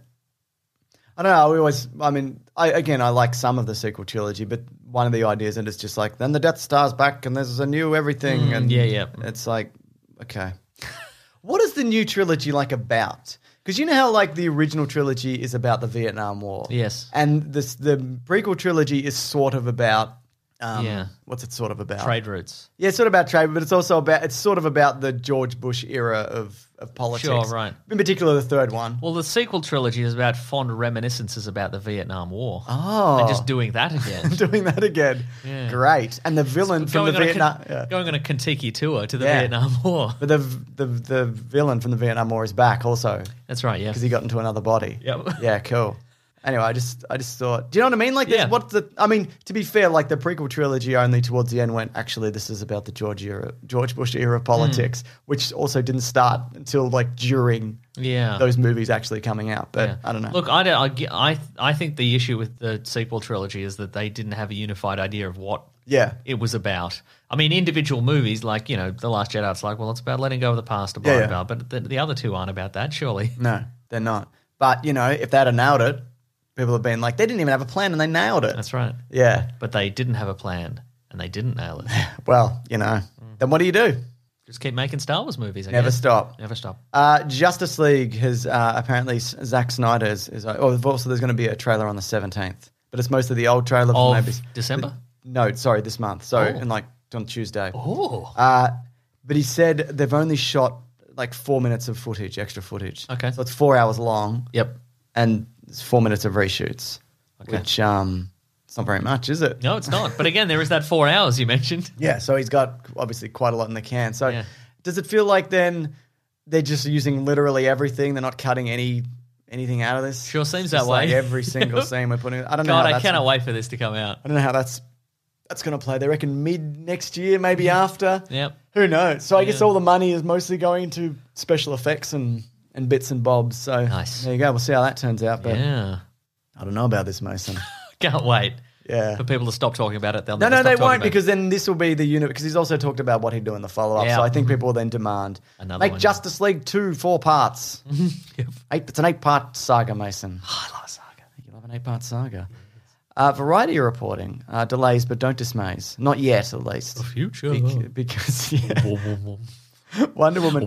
I don't know. We always, I mean, I, again, I like some of the sequel trilogy, but one of the ideas, and it's just like then the Death Star's back and there's a new everything, and
Hmm, yeah, yeah.
it's like okay, what is the new trilogy like about? Because you know how like the original trilogy is about the Vietnam War,
Yes.
and this the prequel trilogy is sort of about. Um,
Yeah.
What's it sort of about?
Trade routes.
Yeah, it's sort of about trade, but it's also about it's sort of about the George Bush era of, of politics.
Sure, right.
In particular, the third one.
Well, the sequel trilogy is about fond reminiscences about the Vietnam War.
Oh,
And just doing that again.
doing that again.
Yeah.
Great. And the villain from the
going, on a,
Vietnam,
Ken-
yeah.
going on a Kentucky tour to the
Yeah.
Vietnam War.
but the, the the villain from the Vietnam War is back also
That's right, yeah.
because he got into another body.
Yep.
Yeah, cool. Anyway, I just I just thought, do you know what I mean? Like,
Yeah.
this, what's the? I mean, to be fair, like the prequel trilogy only towards the end went. Actually, this is about the George era, George Bush era politics,
Hmm.
which also didn't start until like during
Yeah.
those movies actually coming out. But
Yeah.
I don't know.
Look, I, don't, I, ge- I, I think the issue with the sequel trilogy is that they didn't have a unified idea of what
yeah,
it was about. I mean, individual movies like, you know, The Last Jedi, it's like, well, it's about letting go of the past, blah,
Yeah, yeah.
blah, but the, the other two aren't about that, surely.
no, they're not. But you know, if they'd have nailed it, people have been like, they didn't even have a plan and they nailed it.
That's right.
Yeah.
But they didn't have a plan, and they didn't nail it.
Well, you know, then what do you do?
Just keep making Star Wars movies, I
Never
guess.
stop.
Never stop.
Uh, Justice League has uh, apparently S- Zack Snyder's is. Uh, oh, also there's going to be a trailer on the seventeenth, but it's mostly the old trailer from
Of
maybe
December?
No, sorry, this month. So
Oh.
in like on Tuesday.
Oh.
Uh, but he said they've only shot like four minutes of footage, extra footage.
Okay.
So it's four hours long,
Yep.
and it's four minutes of reshoots,
Okay.
which um, it's not very much, is it?
No, it's not. But again, there is that four hours you mentioned.
Yeah, so he's got obviously quite a lot in the can. So
Yeah.
does it feel like then they're just using literally everything? They're not cutting any anything out of this?
Sure seems
It's
that
just like
way.
every single scene we're putting. I don't know.
God,
how
I
that's,
cannot wait for this to come out.
I don't know how that's that's going to play. They reckon mid next year, maybe after.
Yep.
Who knows? So I guess
Yeah.
all the money is mostly going to special effects and, and bits and bobs. So
Nice.
there you go. We'll see how that turns out. But
Yeah.
I don't know about this, Mason.
Can't wait
Yeah.
for people to stop talking about it. They'll
No,
never
no,
stop
they
talking
won't
about it.
because then this will be the unit. Because he's also talked about what he'd do in the follow up.
Yeah.
So I think people will then demand
Another
make
one.
Justice League two four parts.
Yep.
Eight, it's an eight part saga, Mason.
I love a saga.
You love an eight part saga. Uh, Variety are reporting uh, delays, but don't dismays. Not yet, at least.
Future.
Bec- because yeah, Wonder Woman,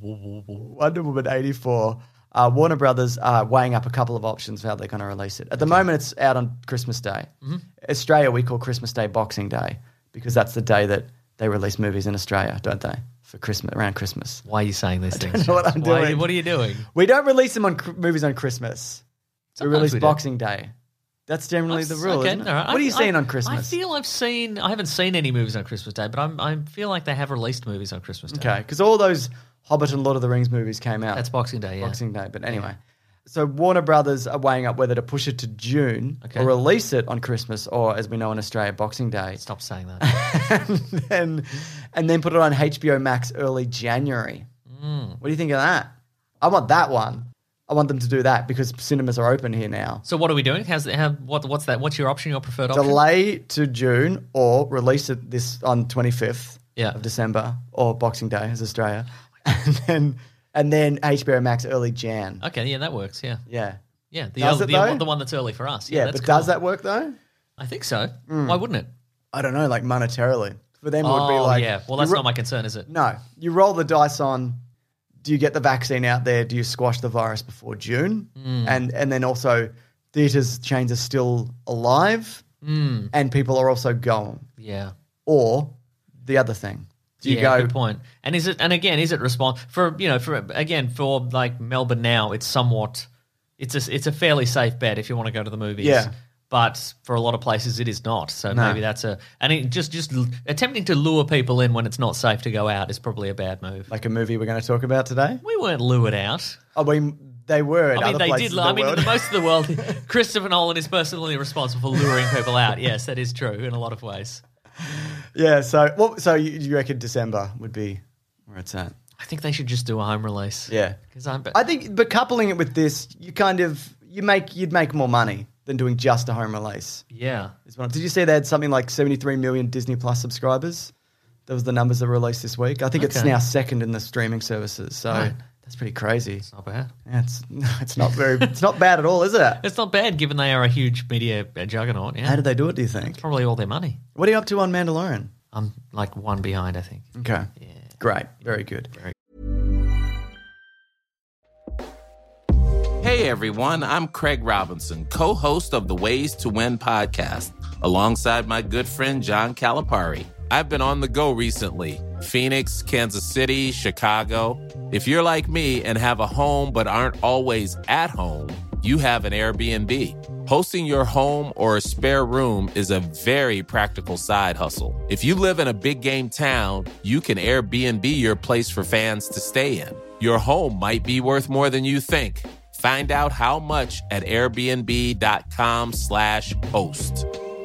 Wonder Woman eighty-four. Uh, Warner Brothers are weighing up a couple of options for how they're going to release it. At the moment, it's out on Christmas Day.
Mm-hmm.
Australia, we call Christmas Day Boxing Day because that's the day that they release movies in Australia, don't they? For Christmas, around Christmas.
Why are you saying these things?
know what I'm
Why-
doing.
What are you doing?
We don't release them on cr- movies on Christmas. We
Sometimes
release
we do.
Boxing Day. That's generally the rule.
Okay,
isn't it?
all right.
What are you
I-
seeing
I-
on Christmas?
I feel I've seen. I haven't seen any movies on Christmas Day, but I'm. I feel like they have released movies on Christmas Day.
Okay, because all those Hobbit and Lord of the Rings movies came out.
That's Boxing Day. Yeah.
Boxing Day. But anyway, so Warner Brothers are weighing up whether to push it to June
Okay.
or release it on Christmas or, as we know in Australia, Boxing Day.
Stop saying that.
and, then, and then put it on H B O Max early January.
Mm.
What do you think of that? I want that one. I want them to do that because cinemas are open here now.
So what are we doing? How's how, what? What's that? What's your option? Your preferred option?
Delay to June or release it this on twenty-fifth
Yeah.
of December or Boxing Day as Australia. And then and then H B O Max early Jan.
Okay, yeah, that works. Yeah,
Yeah.
yeah. The
Does
early,
it,
the,
though?
the one that's early for us.
Yeah,
Yeah,
but
that's
does
cool.
that work though?
I think so. Why wouldn't it?
I don't know, like monetarily. For them, it would be
Oh,
like,
yeah. Well,
you
that's
ro-
not my concern, is it?
No, you roll the dice on. Do you get the vaccine out there? Do you squash the virus before June?
Mm.
And and then also, theatres chains are still alive,
Mm.
and people are also going.
Yeah.
Or the other thing, do you
yeah,
go?
good point. And is it? And again, is it respond for you know for again for like Melbourne now? It's somewhat. It's a it's a fairly safe bet if you want to go to the movies.
Yeah.
But for a lot of places, it is not. So
No.
maybe that's a and it just just l- attempting to lure people in when it's not safe to go out is probably a bad move.
Like a movie we're going to talk about today.
We weren't lured out.
I mean, they were. In
I mean,
other
they
places
did.
in
I
the
mean,
world.
in the most of the world, Christopher Nolan is personally responsible for luring people out. Yes, that is true in a lot of ways.
Yeah. So, well, so you, you reckon December would be where it's at?
I think they should just do a home release.
Yeah.
because I'm.
I think, but coupling it with this, you kind of you make you'd make more money than doing just a home release.
yeah.
Is what- Did you see they had something like seventy-three million Disney Plus subscribers? That was the numbers that were released this week. I think it's
Okay.
now second in the streaming services. So
Right.
that's pretty crazy.
Not bad.
Yeah, it's it's not very it's not bad at all, is it?
It's not bad given they are a huge media juggernaut. Yeah.
How did they do it? Do you think?
Probably all their money.
What are you up to on Mandalorian?
I'm like one behind, I think.
Okay,
Yeah.
great, very good.
Hey everyone, I'm Craig Robinson, co-host of the Ways to Win podcast, alongside my good friend John Calipari. I've been on the go recently. Phoenix, Kansas City, Chicago. If you're like me and have a home but aren't always at home, you have an Airbnb. Hosting your home or a spare room is a very practical side hustle. If you live in a big game town, you can Airbnb your place for fans to stay in. Your home might be worth more than you think. Find out how much at airbnb.com slash host.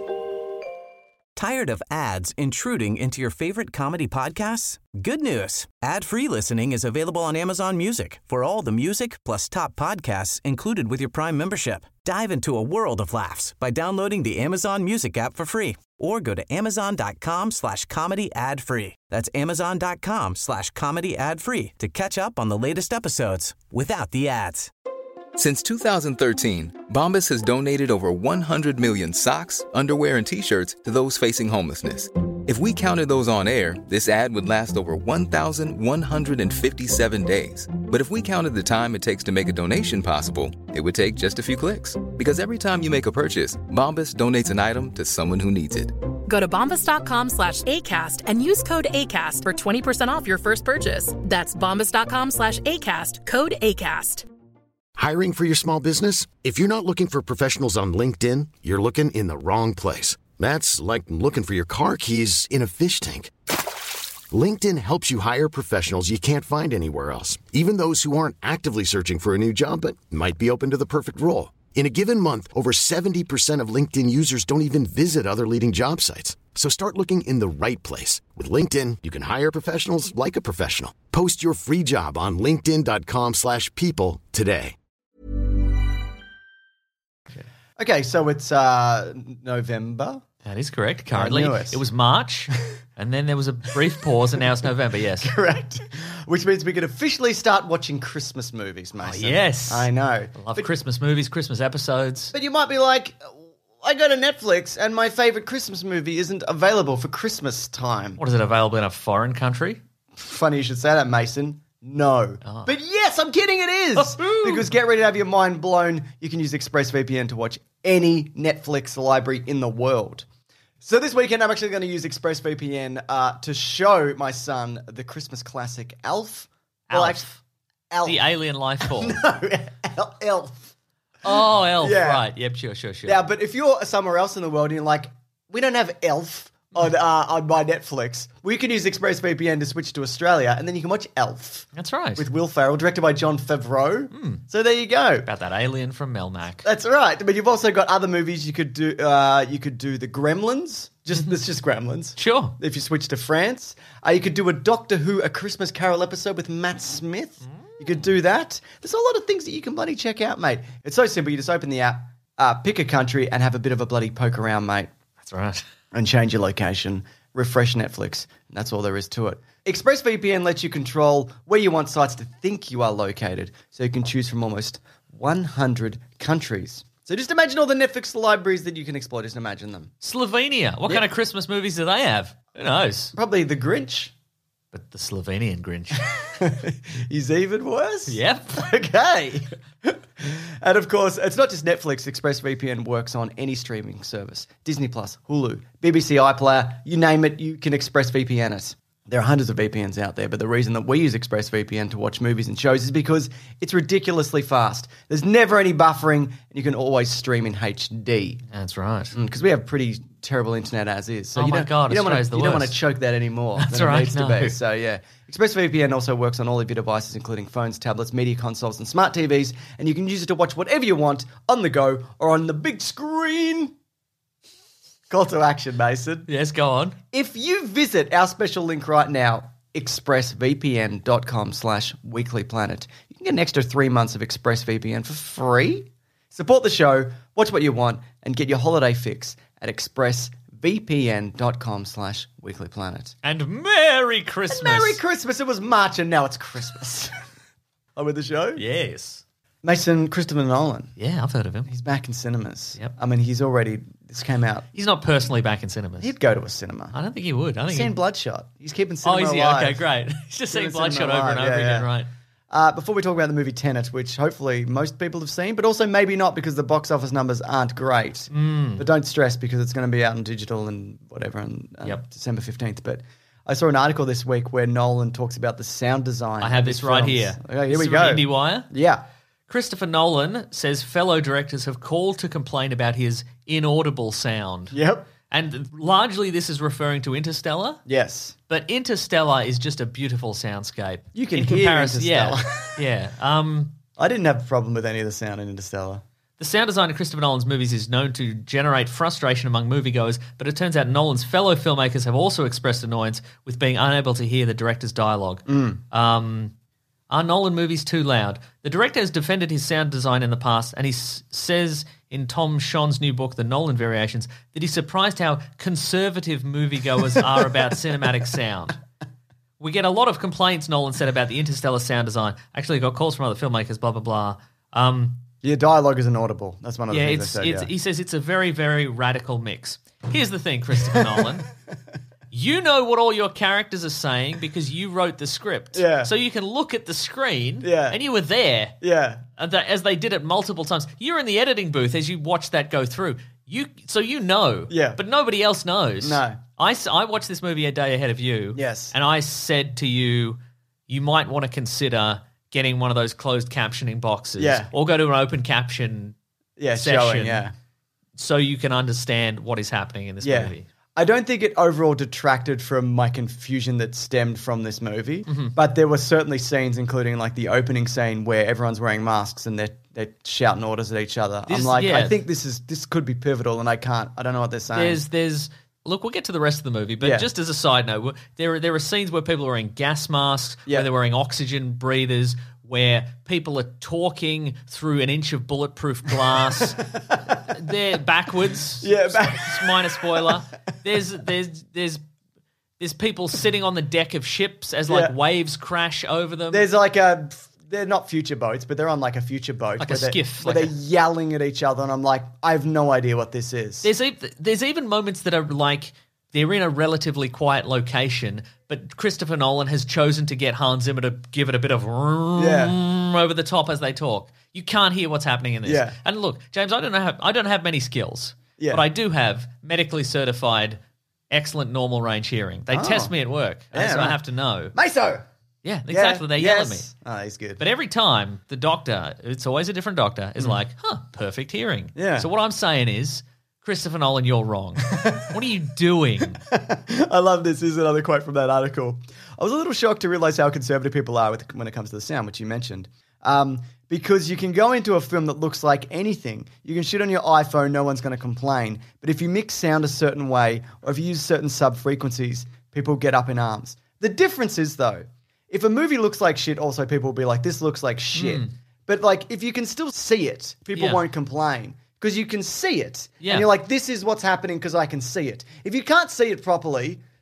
Tired of ads intruding into your favorite comedy podcasts? Good news. Ad-free listening is available on Amazon Music for all the music plus top podcasts included with your Prime membership. Dive into a world of laughs by downloading the Amazon Music app for free or go to amazon.com slash comedy ad free. That's amazon.com slash comedy ad free to catch up on the latest episodes without the ads.
Since two thousand thirteen, Bombas has donated over one hundred million socks, underwear, and T-shirts to those facing homelessness. If we counted those on air, this ad would last over one thousand one hundred fifty-seven days. But if we counted the time it takes to make a donation possible, it would take just a few clicks. Because every time you make a purchase, Bombas donates an item to someone who needs it.
Go to bombas.com slash ACAST and use code ACAST for twenty percent off your first purchase. That's bombas.com slash ACAST, code ACAST.
Hiring for your small business? If you're not looking for professionals on LinkedIn, you're looking in the wrong place. That's like looking for your car keys in a fish tank. LinkedIn helps you hire professionals you can't find anywhere else, even those who aren't actively searching for a new job but might be open to the perfect role. In a given month, over seventy percent of LinkedIn users don't even visit other leading job sites. So start looking in the right place. With LinkedIn, you can hire professionals like a professional. Post your free job on linkedin.com slash people today.
Okay, so it's uh, November.
That is correct. Currently,
knew it.
it was March, and then there was a brief pause, and now it's November. Yes,
Correct. Which means we can officially start watching Christmas movies, Mason.
Oh, yes.
I know.
I love Christmas movies, Christmas episodes.
But you might be like, I go to Netflix and my favorite Christmas movie isn't available for Christmas time.
What is it available in a foreign country?
Funny you should say that, Mason. No.
Oh.
But yes, I'm kidding, it is. Because get ready to have your mind blown. You can use ExpressVPN to watch any Netflix library in the world. So this weekend, I'm actually going to use ExpressVPN uh, to show my son the Christmas classic Elf. Well,
Alf.
actually, Elf.
The alien life form.
No, El- Elf.
Oh, Elf.
Yeah.
Right. Yep. Sure. Sure. Sure.
Yeah, but if you're somewhere else in the world and you're like, we don't have Elf on uh, on my Netflix, we can use ExpressVPN to switch to Australia, and then you can watch Elf.
That's right.
With Will Ferrell, directed by Jon Favreau.
Mm.
So there you go.
About that alien from Melmac.
That's right. But you've also got other movies you could do. Uh, you could do the Gremlins. Just it's just Gremlins.
Sure.
If you switch to France, uh, you could do a Doctor Who: A Christmas Carol episode with Matt Smith. You could do that. There's a lot of things that you can bloody check out, mate. It's so simple. You just open the app, uh, pick a country, and have a bit of a bloody poke around, mate,
That's right.
and change your location. refresh Netflix. And that's all there is to it. ExpressVPN lets you control where you want sites to think you are located, so you can choose from almost one hundred countries. So just imagine all the Netflix libraries that you can explore. Just imagine them.
Slovenia. What
Yep.
kind of Christmas movies do they have? Who knows?
Probably The Grinch.
But the Slovenian Grinch.
Is even worse?
Yep.
Okay. And of course, it's not just Netflix. ExpressVPN works on any streaming service. Disney Plus, Hulu, B B C iPlayer, you name it, you can ExpressVPN it. There are hundreds of V P Ns out there, but the reason that we use ExpressVPN to watch movies and shows is because it's ridiculously fast. There's never any buffering, and you can always stream in H D.
That's right.
Because we have pretty terrible internet as is. So
Oh
you
my
don't,
God,
you don't want
Australia's
to
the
you don't want to
worst.
choke that anymore.
That's
than
right,
It needs to
no.
be. So yeah, ExpressVPN also works on all of your devices, including phones, tablets, media consoles, and smart T Vs, and you can use it to watch whatever you want on the go or on the big screen. Call to action, Mason.
Yes, go on.
If you visit our special link right now, expressvpn.com slash weeklyplanet, you can get an extra three months of ExpressVPN for free. Support the show, watch what you want, and get your holiday fix at expressvpn.com slash weeklyplanet.
And Merry Christmas.
And Merry Christmas. It was March and now it's Christmas. On with the show?
Yes.
Mason, Christopher Nolan.
Yeah, I've heard of him.
He's back in cinemas.
Yep.
I mean, he's already, this came out.
He's not personally back in cinemas.
He'd go to a cinema.
I don't think he would. I think
He's seen
he'd-
Bloodshot. He's keeping
Oh,
cinema
is he?
alive.
Okay, great. He's just
Keeping
seeing Bloodshot
cinema
over and
alive.
over
Yeah,
again,
yeah.
right?
Uh, before we talk about the movie Tenet, which hopefully most people have seen, but also maybe not because the box office numbers aren't great.
Mm.
But don't stress because it's going to be out in digital and whatever on uh,
Yep.
December fifteenth. But I saw an article this week where Nolan talks about the sound design.
I have
of
this
his
right
films.
here.
Okay, here
This
we
is
go.
from IndieWire.
Yeah.
Christopher Nolan says fellow directors have called to complain about his inaudible sound.
Yep.
And largely this is referring to Interstellar.
Yes.
But Interstellar is just a beautiful soundscape.
You can
in
hear
comparison,
Interstellar.
Yeah. yeah. Um,
I didn't have a problem with any of the sound in Interstellar.
The sound design of Christopher Nolan's movies is known to generate frustration among moviegoers, but it turns out Nolan's fellow filmmakers have also expressed annoyance with being unable to hear the director's dialogue. Um, are Nolan movies too loud? The director has defended his sound design in the past, and he s- says in Tom Schon's new book, The Nolan Variations, that he's surprised how conservative moviegoers are about cinematic sound. We get a lot of complaints, Nolan said, about the Interstellar sound design. Actually, got calls from other filmmakers, blah, blah, blah. Um,
Your dialogue is inaudible. That's one of the
yeah,
things
it's,
I said.
it's,
yeah.
he says it's a very, very radical mix. Here's the thing, Christopher Nolan. You know what all your characters are saying because you wrote the script.
Yeah.
So you can look at the screen
Yeah.
and you were there.
Yeah.
And that, as they did it multiple times. You're in the editing booth as you watch that go through. You So you know.
Yeah.
But nobody else knows.
No.
I, s- I watched this movie a day ahead of you.
Yes.
And I said to you, you might want to consider getting one of those closed captioning boxes.
Yeah.
Or go to an open caption
Yeah,
session
showing, yeah.
so you can understand what is happening in this
Yeah.
movie.
I don't think it overall detracted from my confusion that stemmed from this movie,
Mm-hmm.
but there were certainly scenes, including like the opening scene where everyone's wearing masks and they're they're shouting orders at each other.
This-
I'm like,
yeah.
I think this is this could be pivotal, and I can't. I don't know what they're saying.
There's, there's. Look, we'll get to the rest of the movie, but
Yeah.
just as a side note, there are there are scenes where people are wearing gas masks,
Yeah.
where they're wearing oxygen breathers, where people are talking through an inch of bulletproof glass. They're backwards.
Yeah, back-
S- minor spoiler. There's there's there's there's people sitting on the deck of ships as like
Yeah.
waves crash over them.
There's like a. They're not future boats, but they're on like a future boat.
Like a
where they're-
skiff,
Where
like
they're
a-
yelling at each other, and I'm like, I have no idea what this is.
There's e- there's even moments that are like they're in a relatively quiet location, but Christopher Nolan has chosen to get Hans Zimmer to give it a bit of
Yeah.
over the top as they talk. You can't hear what's happening in this.
Yeah.
And look, James, I don't know how, I don't have many skills,
Yeah.
but I do have medically certified excellent normal range hearing. They
Oh.
test me at work,
Yeah,
so I
right.
have to know.
Meso!
Yeah, exactly. They yell at me.
yes. Oh, he's good.
But every time the doctor, it's always a different doctor, is like, huh, perfect hearing.
Mm. Yeah.
So what I'm saying is, Christopher Nolan, you're wrong. What are you doing?
I love this. This is another quote from that article. I was a little shocked to realize how conservative people are with, when it comes to the sound, which you mentioned. Um, because you can go into a film that looks like anything. You can shoot on your iPhone, no one's going to complain. But if you mix sound a certain way, or if you use certain sub-frequencies, people get up in arms. The difference is, though, if a movie looks like shit, also people will be like, this looks like shit. But like, if you can still see it, people
Yeah.
won't complain. Because you can see it.
Yeah.
And you're like, this is what's happening because I can see it. If you can't see it properly,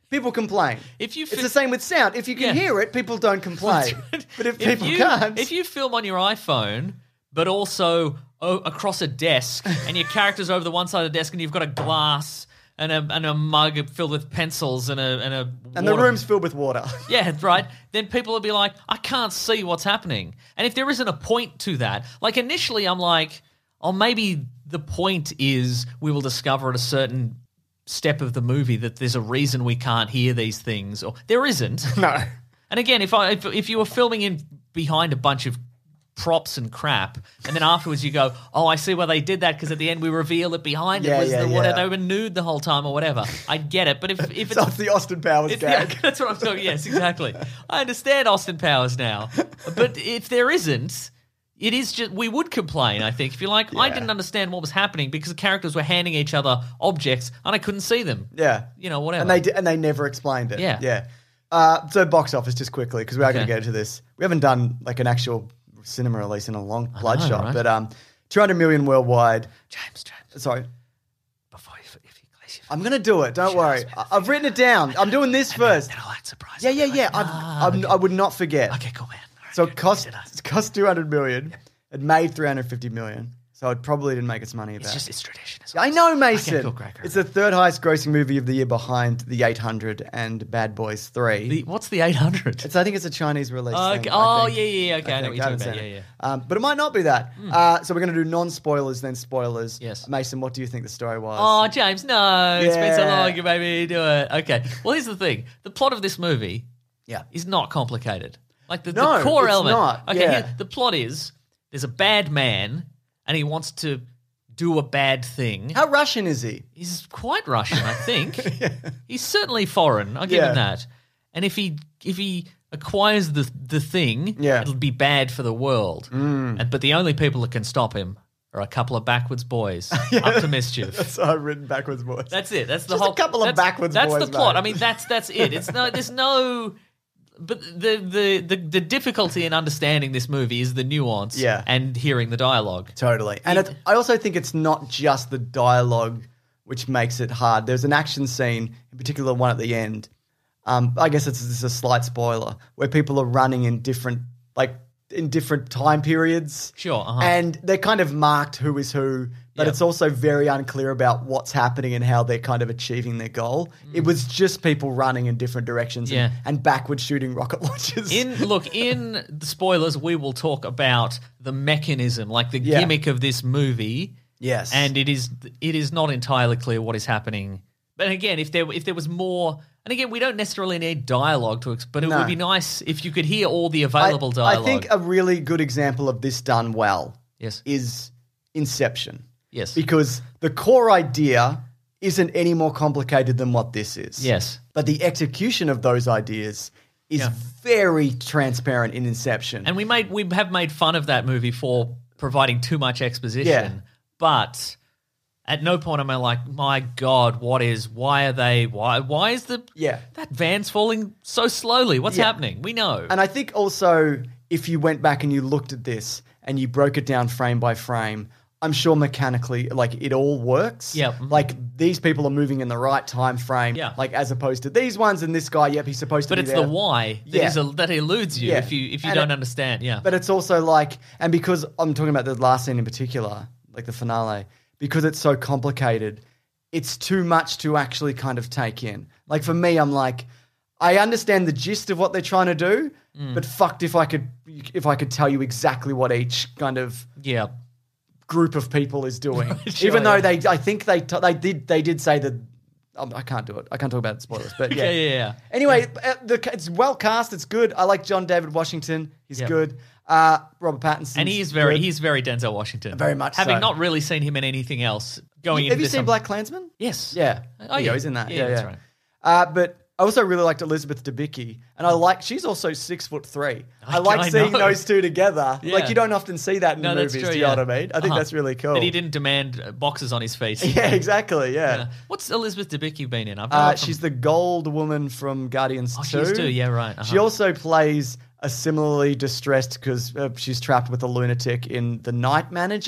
people complain.
If you
it's
fi-
the same with sound. If you can
Yeah.
hear it, people don't complain. But if,
if
people
you,
can't,
if you film on your iPhone, but also oh, across a desk, and your character's over the one side of the desk, and you've got a glass and a and a mug filled with pencils and a and a
and the
water-
room's filled with water.
Yeah, right. Then people will be like, I can't see what's happening. And if there isn't a point to that, like initially I'm like, oh, maybe the point is we will discover at a certain step of the movie that there's a reason we can't hear these things. Or there isn't.
No.
And again, if I if, if you were filming in behind a bunch of props and crap, and then afterwards you go, oh, I see why they did that, because at the end we reveal that behind
Yeah,
it was
yeah,
the water,
yeah.
they were nude the whole time or whatever. I get it, but if if
So
it's
it's the Austin Powers
it's-
gag.
yeah, that's what I'm talking. Yes, exactly. I understand Austin Powers now, but if there isn't, it is just we would complain. I think if you're like, I
Yeah.
didn't understand what was happening because the characters were handing each other objects and I couldn't see them.
Yeah.
You know, whatever.
And they di- and they never explained it.
Yeah.
Yeah. Uh, so box office, just quickly, because we are going
Okay.
to get into this. We haven't done like an actual cinema release in a long bloodshot,
right?
but um, two hundred million worldwide.
James, James.
Sorry.
Before you, if you, if you
I'm going to do it. Don't worry. I- I've written it down. I'm doing this first.
then I'll act surprised.
Yeah, yeah,
Like,
yeah. I've,
ah,
I'm, I would not forget.
okay, cool, man. All right,
So
good.
it cost,
Did I?
it cost two hundred million. It made three hundred fifty million. So it probably didn't make its money back.
It's just it's tradition. It's
I know, Mason.
Okay, cool, great, great.
It's the third highest grossing movie of the year behind The eight hundred and Bad Boys three.
The, what's the eight hundred?
It's, I think it's a Chinese release.
Oh,
thing,
okay.
I
Oh,
think.
yeah, yeah, yeah. Okay, I know
think.
what you're
haven't
talking
seen
about.
it.
Yeah, yeah.
Um, but it might not be that. Uh, so we're going to do non-spoilers, then spoilers.
Yes.
Mason, what do you think the story was?
Oh, James, no. It's been so
Yeah.
long. You made me do it. Okay. Well, here's the thing. The plot of this movie
Yeah.
is not complicated. Like the,
No,
the core
it's
element.
not.
Okay,
Yeah.
here, the plot is there's a bad man and he wants to do a bad thing.
How Russian is he?
He's quite Russian, I think. He's certainly foreign. I'll give
Yeah.
him that. And if he if he acquires the the thing,
Yeah.
it'll be bad for the world.
Mm.
And, but the only people that can stop him are a couple of backwards boys up to mischief.
That's what I've written backwards, boys.
That's it. That's the
Just a
whole
couple of
that's-
backwards
That's
boys,
the plot.
mate.
I mean, that's that's it. It's no. There's no. But the, the the the difficulty in understanding this movie is the nuance,
Yeah.
and hearing the dialogue.
Totally. And it, I also think it's not just the dialogue which makes it hard. There's an action scene, in particular one at the end. Um, I guess it's, it's a slight spoiler, where people are running in different, like, in different time periods.
Sure, uh-huh.
And they're kind of marked who is who, but
Yep.
it's also very unclear about what's happening and how they're kind of achieving their goal. It was just people running in different directions
Mm. Yeah.
and, and backward shooting rocket launchers.
In look in the spoilers, we will talk about the mechanism, like the
Yeah.
gimmick of this movie.
Yes.
and it is it is not entirely clear what is happening. But again, if there if there was more, and again, we don't necessarily need dialogue to, ex- but it
No.
would be nice if you could hear all the
I-
available dialogue.
I think a really good example of this done well
Yes.
is Inception.
Yes.
Because the core idea isn't any more complicated than what this is.
Yes.
But the execution of those ideas is
Yeah.
very transparent in Inception.
And we made we have made fun of that movie for providing too much exposition.
Yeah.
But at no point am I like, my God, what is why are they why why is the
Yeah.
that van's falling so slowly? What's
Yeah.
happening? We know.
And I think also if you went back and you looked at this and you broke it down frame by frame, I'm sure mechanically, like, it all works.
Yeah. Mhm.
Like, these people are moving in the right time frame.
Yeah.
Like, as opposed to these ones and this guy, yep, he's supposed to
but
be
it's
there.
the why that,
Yeah.
is a, that eludes you
Yeah.
if you if you
And
don't
it-
understand. Yeah.
But it's also like, and because I'm talking about the last scene in particular, like the finale, because it's so complicated, it's too much to actually kind of take in. Like, for me, I'm like, I understand the gist of what they're trying to do,
Mm.
but fucked if I could if I could tell you exactly what each kind of
yeah.
group of people is doing.
Sure,
Even though
yeah.
they, I think they t- they did they did say that. Um, I can't do it. I can't talk about spoilers, but yeah,
Yeah, yeah, yeah.
Anyway, uh, the, it's well cast. It's good. I like John David Washington. He's
Yeah.
good. Uh, Robert Pattinson,
And he is very he's very Denzel Washington.
Very much
Having
so.
not really seen him in anything else going
Have
into
you
this.
seen
I'm-
Black Klansman?
Yes.
Yeah.
Oh,
yeah,
yeah.
he's in that.
Yeah,
Yeah, yeah.
that's right.
Uh, but I also really liked Elizabeth Debicki, and I like she's also six foot three. I,
I-
like
I
seeing
know.
those two together.
Yeah.
Like, you don't often see that in
No, that's
movies.
true,
do you
yeah.
know what I mean? I think
Uh-huh.
that's really cool.
That he didn't demand uh, boxes on his feet.
Yeah, exactly. Yeah.
Yeah. What's Elizabeth Debicki been in? I've know
Uh,
her from-
she's the gold woman from Guardians
Oh,
two.
she is too, yeah, right,
She
uh-huh.
also plays a similarly distressed because uh, she's trapped with a lunatic in The Night Manager.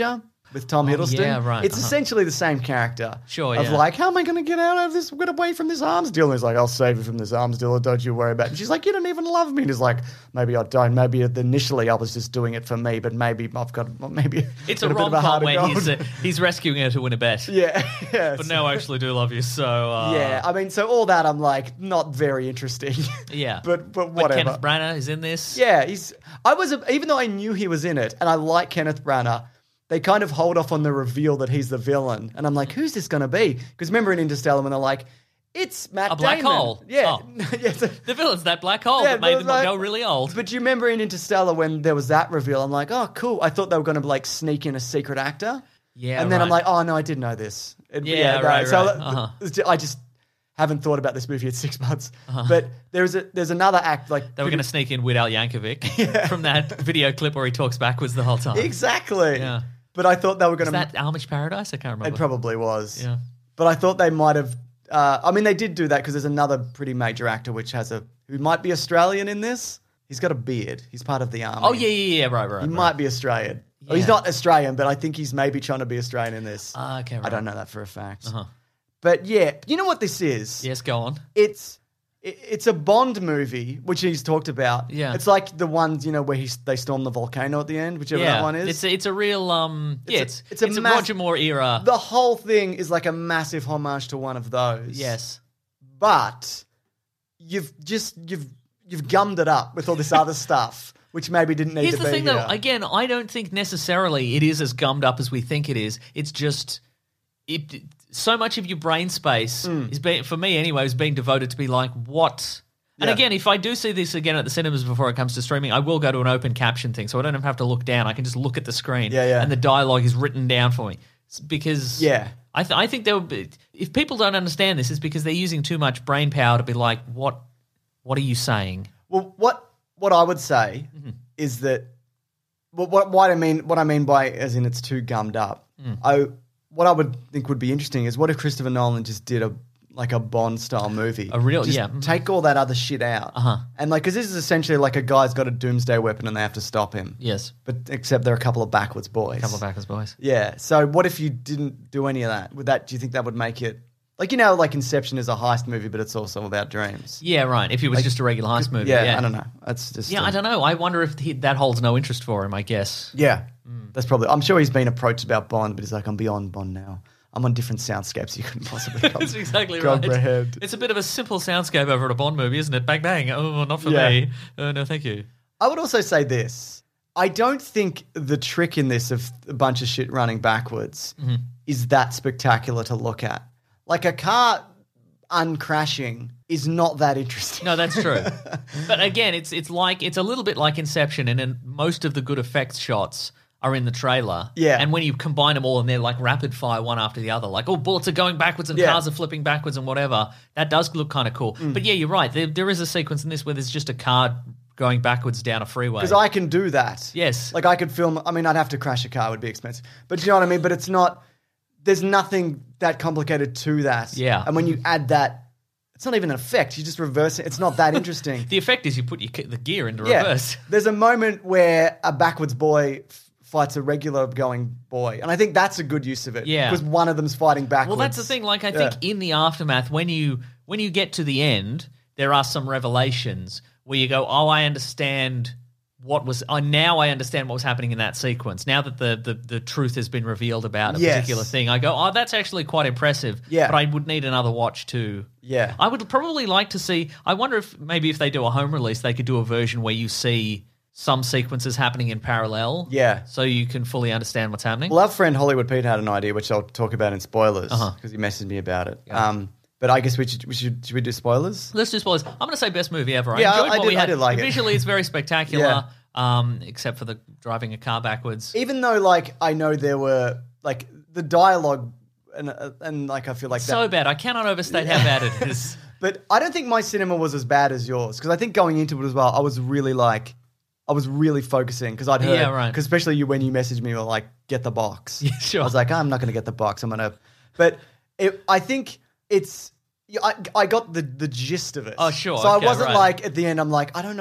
with Tom
Oh,
Hiddleston.
yeah, right,
It's
uh-huh.
essentially the same character.
Sure,
Of
yeah.
like, how am I going to get out of this, get away from this arms deal? And he's like, I'll save you from this arms deal, don't you worry about it. And she's like, you don't even love me. And he's like, maybe I don't. Maybe initially I was just doing it for me, but maybe I've got, maybe
It's
got
a
bit of
rom-com
heart of
where
gold.
he's, uh, he's rescuing her to win a bet.
Yeah, yeah.
But now I actually do love you, so... Uh,
yeah, I mean, so all that I'm like, not very interesting.
Yeah.
but, but
But
whatever.
Kenneth Branagh is in this.
Yeah, he's. I was a, even though I knew he was in it, and I like Kenneth Branagh. They kind of hold off on the reveal that he's the villain, and I'm like, who's this going to be? Because remember in Interstellar when they're like, it's Matt
A black
Damon.
hole.
Yeah,
Oh.
yeah. so-
The villain's that black hole
Yeah,
that made
but
them
like-
go really old.
But do you remember in Interstellar when there was that reveal? I'm like, oh, cool. I thought they were going to like sneak in a secret actor.
Yeah,
and then I'm
right.
like, oh no, I did know this. It-
Yeah,
no.
right,
So
right. Uh-huh.
I just haven't thought about this movie in six months. But there's a there's another act like
They were going to sneak in Weird Al Yankovic from that video clip where he talks backwards the whole time.
exactly.
Yeah.
But I thought they were going
Is
to.
that Amish Paradise? I can't remember.
It probably was.
Yeah.
But I thought they might have. Uh, I mean, they did do that because there's another pretty major actor which has a who might be Australian in this. He's got a beard. He's part of the army.
Oh, yeah, yeah, yeah, right, right.
He
right.
might be Australian. Well, he's
Yeah.
not Australian, but I think he's maybe trying to be Australian in this.
Ah, okay, right.
I don't know that for a fact.
Uh-huh.
But yeah, you know what this is?
Yes, go on.
It's it- it's a Bond movie, which he's talked about.
Yeah.
It's like the ones, you know, where he's, they storm the volcano at the end, whichever
Yeah,
that one is.
it's a, it's a real um.
It's
yeah,
a-
it's
it's
it's
a
a,
mass-
Roger Moore era.
The whole thing is like a massive homage to one of those.
Yes.
But you've just you've you've gummed it up with all this other stuff, which maybe didn't need
Here's
to
the
be
thing,
here.
though. Again, I don't think necessarily it is as gummed up as we think it is. It's just it. So much of your brain space is being, for me anyway, is being devoted to be like what. And
Yeah.
again, if I do see this again at the cinemas before it comes to streaming, I will go to an open caption thing, so I don't even have to look down. I can just look at the screen,
Yeah, yeah.
and the dialogue is written down for me. It's because
Yeah.
I, th- I think there will be, if people don't understand this, it's because they're using too much brain power to be like, what, what are you saying?
Well, what what I would say
Mm-hmm.
is that what what, what I mean what I mean by as in it's too gummed up.
Mm.
I what I would think would be interesting is what if Christopher Nolan just did a like a Bond style movie,
A real-
Just
yeah. Mhm.
take all that other shit out,
Uh-huh.
and like because this is essentially like a guy's got a doomsday weapon and they have to stop him.
Yes.
But except they're a couple of backwards boys.
A couple of backers boys.
Yeah. So what if you didn't do any of that? Would that do you think that would make it like you know like Inception is a heist movie, but it's also about dreams?
Yeah, right. If it was just a regular heist movie.
Yeah,
Yeah,
I don't know. That's just
Yeah,
um,
I don't know. I wonder if he, that holds no interest for him, I guess.
Yeah,
Mm.
that's probably. I'm sure he's been approached about Bond, but he's like, I'm beyond Bond now. I'm on different soundscapes you couldn't possibly.
That's exactly right.
comprehend.
It's a bit of a simple soundscape over at a Bond movie, isn't it? Bang, bang. Oh, not for
Yeah.
me. Uh, no, thank you.
I would also say this. I don't think the trick in this of a bunch of shit running backwards
Mm-hmm.
is that spectacular to look at. Like a car uncrashing is not that interesting.
No, that's true. But again, it's it's like it's a little bit like Inception, and in most of the good effects shots are in the trailer.
Yeah.
And when you combine them all and they're like rapid fire one after the other, like, oh, bullets are going backwards and
Yeah.
cars are flipping backwards and whatever, that does look kind of cool.
Mm.
But yeah, you're right. There, there is a sequence in this where there's just a car going backwards down a freeway.
Because I can do that.
Yes.
Like I could film, I mean, I'd have to crash a car, it would be expensive. But you know what I mean? But it's not, there's nothing that complicated to that.
Yeah.
And when you add that, it's not even an effect. You just reverse it. It's not that interesting.
The effect is you put your, ki- the gear into
yeah.
reverse.
There's a moment where a backwards boy f- fights a regular going boy. And I think that's a good use of it.
Yeah.
Because one of them's fighting backwards.
Well, that's the thing. Like, I think in the aftermath, when you when you get to the end, there are some revelations where you go, "Oh, I understand what was. Oh, now I understand what was happening in that sequence. Now that the the, the truth has been revealed about a
Yes.
particular thing, I go, oh, that's actually quite impressive.
Yeah.
But I would need another watch too.
Yeah.
I would probably like to see. I wonder if maybe if they do a home release, they could do a version where you see some sequences happening in parallel.
Yeah.
So you can fully understand what's happening.
Well, our friend Hollywood Pete had an idea, which I'll talk about in spoilers, because
Uh-huh.
he messaged me about it. Um, but I guess we should, we should, should we do spoilers?
Let's do spoilers. I'm going to say best movie ever.
Yeah,
I enjoyed
I
what
did-
we
I
had.
did like it.
Visually, it's very spectacular, um, except for the driving a car backwards.
Even though, like, I know there were, like, the dialogue, and, uh, and like, I feel like
So
that.
bad. I cannot overstate how bad it is.
But I don't think my cinema was as bad as yours, because I think going into it as well, I was really, like, I was really focusing, because I'd heard,
Yeah, right.
because especially you when you messaged me, you were like, get the box.
Yeah, sure.
I was like, I'm not going to get the box. I'm going to, but it, I think it's, I, I got the, the gist of it.
Oh, sure,
So
okay,
I wasn't
right.
like, at the end, I'm like, I don't know what,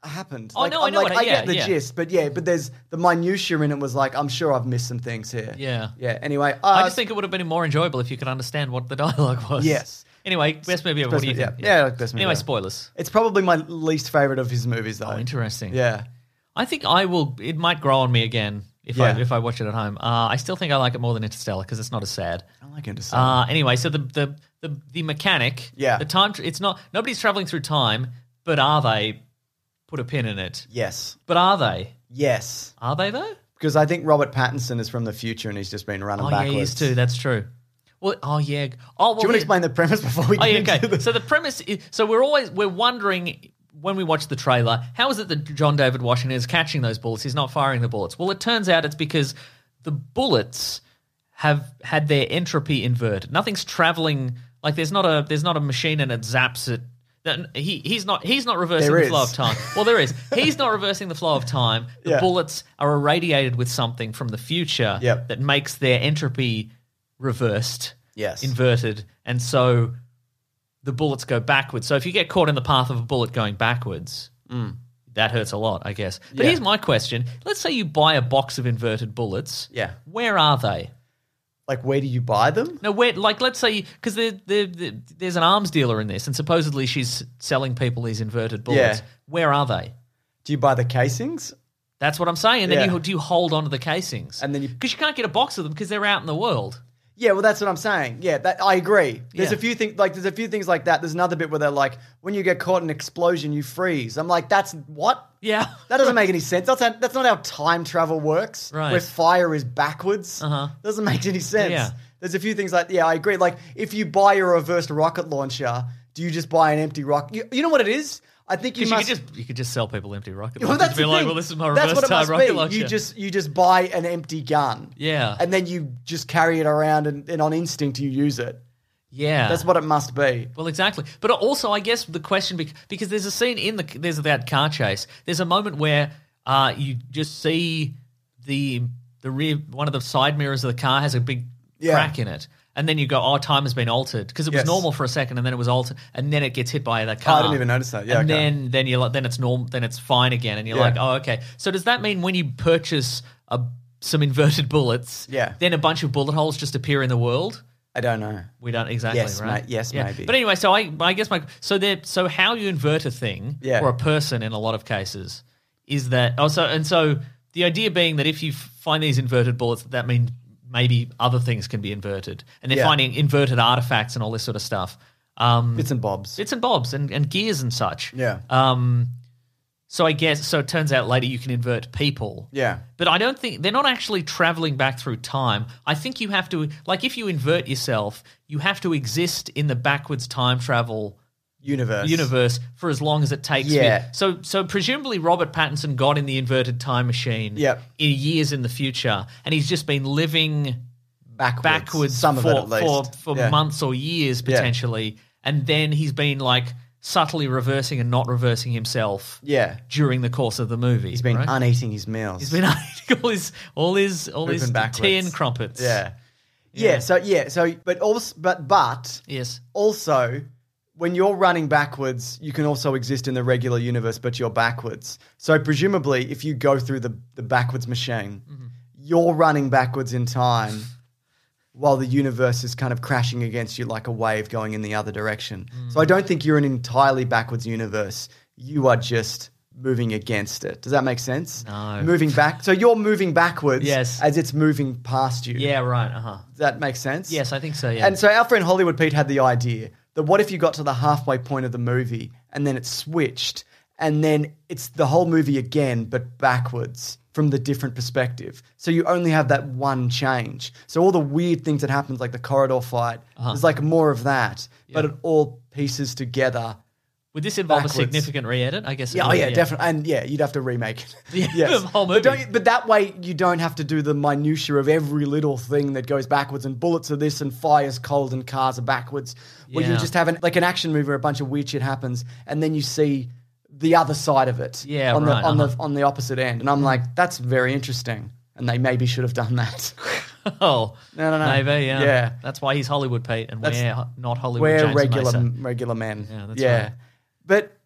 happened.
Oh,
like,
no, I
I'm
know
like,
what-
I
yeah,
get the
yeah.
gist, but yeah, but there's the minutiae in it was like, I'm sure I've missed some things here.
Yeah.
Yeah. Anyway, uh,
I just think it would have been more enjoyable if you could understand what the dialogue was.
Yes.
Anyway, best movie ever. What
best
do you
movie-
think?
yeah. Yeah, like best movie
Anyway,
ever.
spoilers.
it's probably my least favorite of his movies, though.
Oh, interesting.
Yeah.
I think I will. It might grow on me again if
Yeah.
I if I watch it at home. Uh, I still think I like it more than Interstellar because it's not as sad.
I like Interstellar.
Uh, anyway, so the the the, the mechanic.
Yeah.
The time. It's not. Nobody's traveling through time, but are they? Put a pin in it.
yes.
But are they?
Yes.
Are they though?
Because I think Robert Pattinson is from the future and he's just been running
Oh
backwards.
yeah, he is too. That's true. Well, oh yeah. Oh, well,
Do you want to
here-
explain the premise before we
Oh,
get
yeah,
into
okay.
the...
So the premise is, so we're always, we're wondering when we watch the trailer, how is it that John David Washington is catching those bullets? He's not firing the bullets. Well, it turns out it's because the bullets have had their entropy inverted. Nothing's traveling, like there's not a, there's not a machine and it zaps it. That- He, he's not he's not reversing
There
the flow
is.
of time. Well, there is. He's not reversing the flow of time. The
Yeah.
bullets are irradiated with something from the future
Yep.
that makes their entropy reversed,
Yes.
inverted, and so the bullets go backwards. So if you get caught in the path of a bullet going backwards, that hurts a lot, I guess. But
Yeah.
here's my question. Let's say you buy a box of inverted bullets.
Yeah.
Where are they?
Like, where do you buy them?
No, where, like, let's say, because there's an arms dealer in this, and supposedly she's selling people these inverted bullets.
Yeah.
Where are they?
Do you buy the casings?
That's what I'm saying. And then
Yeah.
you, do you hold onto the casings?
And then you-
Because you can't get a box of them because they're out in the world.
Yeah, well, that's what I'm saying. Yeah, that I agree. There's
Yeah.
a few things like there's a few things like that. There's another bit where they're like, when you get caught in an explosion, you freeze. I'm like, that's what?
Yeah.
That doesn't make any sense. That's how, that's not how time travel works.
Right.
Where fire is backwards.
Uh-huh.
Doesn't make any sense.
Yeah.
There's a few things like yeah, I agree. Like if you buy a reversed rocket launcher, do you just buy an empty rocket? You, you know what it is? I think you
Because you,
must.
could just you could just sell people empty rocket
Well,
launchers.
that's
Be
the
like,
thing.
well, this is my
That's
reverse
what it
time
must
rocket
be.
launcher.
You just you just buy an empty gun.
Yeah.
And then you just carry it around and, and on instinct you use it.
yeah.
That's what it must be.
Well, exactly. But also, I guess the question bec- because there's a scene in the there's that car chase. There's a moment where uh, you just see the the rear one of the side mirrors of the car has a big
Yeah.
crack in it, and then you go, "Oh, time has been altered," because it was
Yes.
normal for a second, and then it was altered, and then it gets hit by the car.
Oh, I didn't even notice that. Yeah,
and
okay.
then then you then it's normal, then it's fine again, and you're
Yeah.
like, "Oh, okay." So does that mean when you purchase a some inverted bullets,
Yeah.
then a bunch of bullet holes just appear in the world?
I don't know.
We don't exactly,
Yes,
right?
ma- yes,
Yeah.
maybe.
But anyway, so I, I guess my so there, so how you invert a thing
Yeah.
or a person in a lot of cases is that also, and so the idea being that if you f- find these inverted bullets, that means maybe other things can be inverted, and they're
Yeah.
finding inverted artifacts and all this sort of stuff, um,
Bits and bobs.
bits and bobs and, and gears and such.
Yeah.
Um. So I guess so. It turns out later you can invert people.
Yeah.
But I don't think they're not actually traveling back through time. I think you have to, like, if you invert yourself, you have to exist in the backwards time travel
Universe.
universe for as long as it takes. for you-
Yeah.
So, so presumably Robert Pattinson got in the inverted time machine.
Yep.
In years in the future, and he's just been living
Backwards.
backwards
Some of
for
it at least.
for, for
Yeah.
months or years
Yeah.
potentially, and then he's been like subtly reversing and not reversing himself.
Yeah.
During the course of the movie,
He's been
right?
uneating his meals.
He's been eating all his all his all his
Moving backwards.
tea and crumpets.
Yeah. yeah.
Yeah.
So yeah. So but also but but
Yes.
also when you're running backwards, you can also exist in the regular universe, but you're backwards. So presumably, if you go through the the backwards machine,
Mm-hmm.
you're running backwards in time. While the universe is kind of crashing against you like a wave going in the other direction.
Mm.
So I don't think you're an entirely backwards universe. You are just moving against it. Does that make sense?
No.
Moving back. So you're moving backwards
Yes.
as it's moving past you.
Yeah. Right. Uh huh.
Does that make sense?
Yes, I think so. Yeah.
And so our friend Hollywood Pete had the idea that what if you got to the halfway point of the movie and then it switched and then it's the whole movie again but backwards from the different perspective. So you only have that one change. So all the weird things that happens like the corridor fight,
Uh-huh.
there's like more of that, but
Yeah.
it all pieces together.
Would this involve
backwards.
a significant re-edit? I guess. it
Yeah, oh
would,
yeah, definitely. And yeah, you'd have to remake it.
Yeah,
yes.
the whole
But,
movie.
don't you- but that way you don't have to do the minutiae of every little thing that goes backwards and bullets are this and fire's cold and cars are backwards. Where you
Yeah.
just have an, like an action movie where a bunch of weird shit happens and then you see the other side of it.
Yeah,
on
right,
the on
uh-huh.
the on the opposite end. And I'm like, that's very interesting. And they maybe should have done that.
Oh.
No, no, no.
Maybe. Yeah.
Yeah.
That's why he's Hollywood Pete, and
That's-
we're not Hollywood.
We're
James
regular
Mason.
regular men.
Yeah, that's
yeah.
right.
But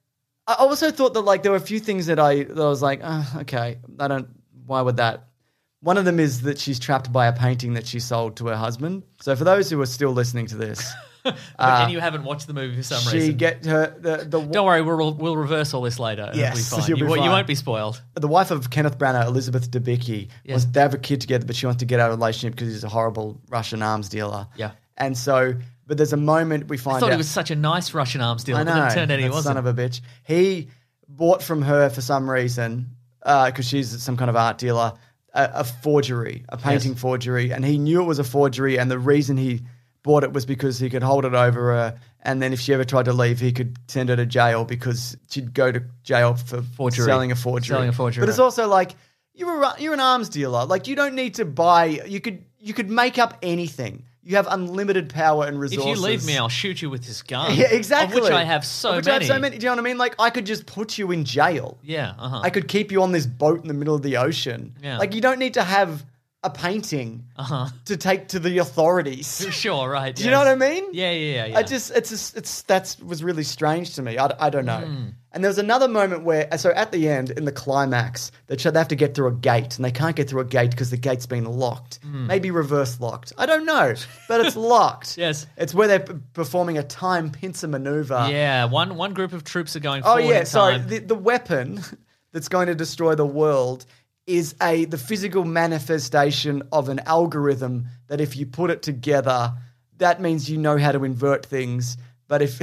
I also thought that like there were a few things that I that I was like, oh, okay, I don't. Why would that? One of them is that she's trapped by a painting that she sold to her husband. So for those who are still listening to this,
uh, and you haven't watched the movie for some
she
reason,
she get her the the.
Don't worry, we'll we'll reverse all this later.
Yes,
It'll be fine.
you'll
You,
be
won't- you
fine.
won't be spoiled.
The wife of Kenneth Branagh, Elizabeth Debicki,
Yes.
was they have a kid together, but she wants to get out of a relationship because he's a horrible Russian arms dealer.
Yeah.
And so, but there's a moment we find
I thought
out.
he was such a nice Russian arms dealer,
I know,
but then it turned out he
that
wasn't.
son of a bitch. He bought from her for some reason, because she's some kind of art dealer, a, a forgery, a painting
Yes.
forgery, and he knew it was a forgery, and the reason he bought it was because he could hold it over her, and then if she ever tried to leave, he could send her to jail because she'd go to jail for
Forgery.
selling a forgery.
Selling a forgery,
But it's
right.
also like you're a, you're an arms dealer. Like you don't need to buy. You could you could make up anything. You have unlimited power and resources.
If you leave me, I'll shoot you with this gun.
Yeah, exactly.
Of which I have so
Of which
many.
I have so many. Do you know what I mean? Like I could just put you in jail.
Yeah, uh-huh.
I could keep you on this boat in the middle of the ocean.
Yeah.
Like you don't need to have a painting
Uh-huh.
to take to the authorities.
Sure, right.
Do you know what I mean?
Yeah, yeah, yeah. yeah.
I just it's just, it's that's was really strange to me. I, I don't know.
Hmm.
And there was another moment where so at the end in the climax they try- they have to get through a gate and they can't get through a gate because the gate's been locked.
Hmm.
Maybe reverse locked. I don't know, but it's locked.
Yes.
It's where they're p- performing a time pincer maneuver.
Yeah, one one group of troops are going
Oh
forward
yeah,
in
sorry.
time.
The, the weapon that's going to destroy the world is a the physical manifestation of an algorithm that if you put it together, that means you know how to invert things. But if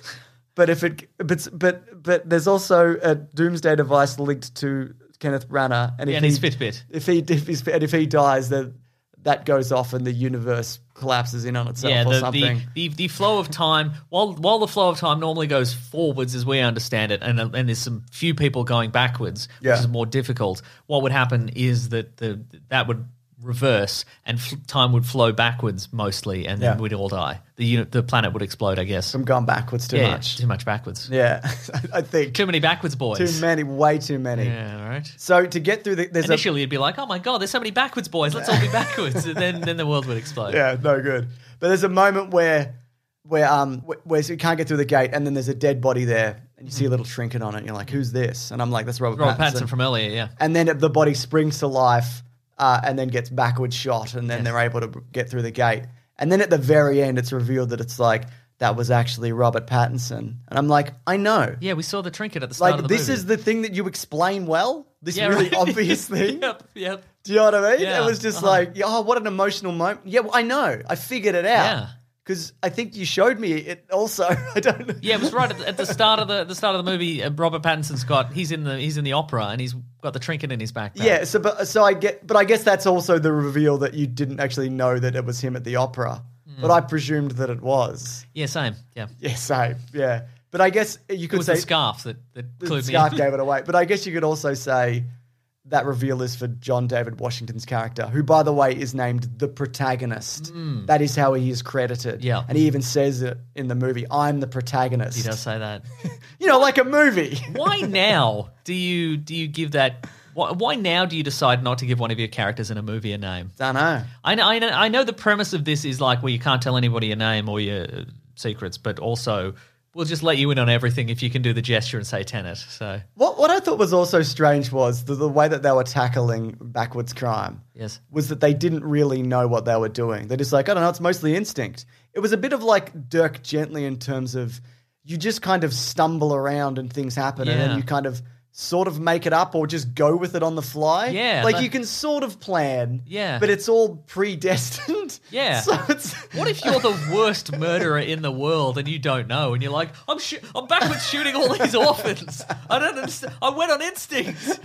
but if it but but but there's also a doomsday device linked to Kenneth Branagh, and if
Yeah, and
he,
his Fitbit.
If he if, he's, and if he dies, then that goes off and the universe collapses in on itself
Yeah,
or
the,
something.
the, the the flow of time, while while the flow of time normally goes forwards as we understand it, and and there's some few people going backwards,
Yeah.
which is more difficult. What would happen is that the that would reverse and f- time would flow backwards mostly, and then
Yeah.
we'd all die. The unit, the planet would explode, I guess.
I'm going backwards too
yeah,
much.
too much backwards.
Yeah, I think
Too many backwards boys.
too many, way too many.
Yeah, all right.
So to get through the, there's
Initially, you'd be like, "Oh my god, there's so many backwards boys. Let's all be backwards." And then, then the world would explode.
a yeah, no good. But there's a moment where where um wh- where you can't get through the gate, and then there's a dead body there, and you see a little trinket on it, and you're like, "Who's this?" And I'm like, "That's Robert,
Robert
Pattinson."
Pattinson from earlier, yeah.
And then the body springs to life, uh, and then gets backwards shot, and then they're able to get through the gate. And then at the very end, it's revealed that it's like that was actually Robert Pattinson, and I'm like, I know.
Yeah, we saw the trinket at the start
Like
of the
this
movie.
is the thing that you explain well. This
Yeah,
really
right.
obvious thing.
Yep, yep.
Do you know what I mean?
Yeah,
It was just
uh-huh.
like, oh, what an emotional moment. Yeah, well, I know. I figured it out.
Yeah.
Because I think you showed me it also. I don't know.
Yeah, it was right at the, at the start of the the start of the movie. Uh, Robert Pattinson's got he's in the he's in the opera and he's got the trinket in his backpack.
Yeah, so but so I get, but I guess that's also the reveal that you didn't actually know that it was him at the opera,
Mm.
but I presumed that it was.
yeah, same. Yeah,
Yeah, same. Yeah, but I guess you
it
could
was
say
the scarf that that
the
clued me
scarf
in.
gave it away. But I guess you could also say that reveal is for John David Washington's character, who, by the way, is named the protagonist. That is how he is credited.
Mm. Yeah.
And he even says it in the movie, I'm the protagonist.
He does say that.
You know, like a movie.
Why now do you do you give that? Why, why now do you decide not to give one of your characters in a movie a name?
Don't know.
I know, I know, I know the premise of this is like, well, you can't tell anybody your name or your uh, secrets, but also we'll just let you in on everything if you can do the gesture and say Tenet. So
What what I thought was also strange was the, the way that they were tackling backwards crime.
Yes.
Was that they didn't really know what they were doing. They're just like, I don't know, it's mostly instinct. It was a bit of like Dirk Gently in terms of you just kind of stumble around and things happen and
Yeah.
then you kind of sort of make it up or just go with it on the fly.
Yeah,
Like
that-
you can sort of plan.
Yeah.
But it's all predestined.
Yeah.
So it's
what if you're the worst murderer in the world and you don't know, and you're like, I'm sh- I'm backwards shooting all these orphans. I don't understand. I went on instinct.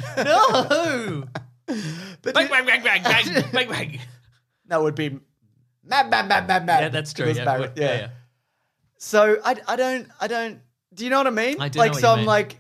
No.
but
Bang,
you-
bang, bang, bang, bang, bang, bang.
that would be mad, mad, mad, mad, mad.
Yeah, that's true.
It was
Yeah,
backward-
yeah, yeah.
So I, I don't I don't do you know what I mean?
I do
like
know what
so
you
I'm
mean.
like,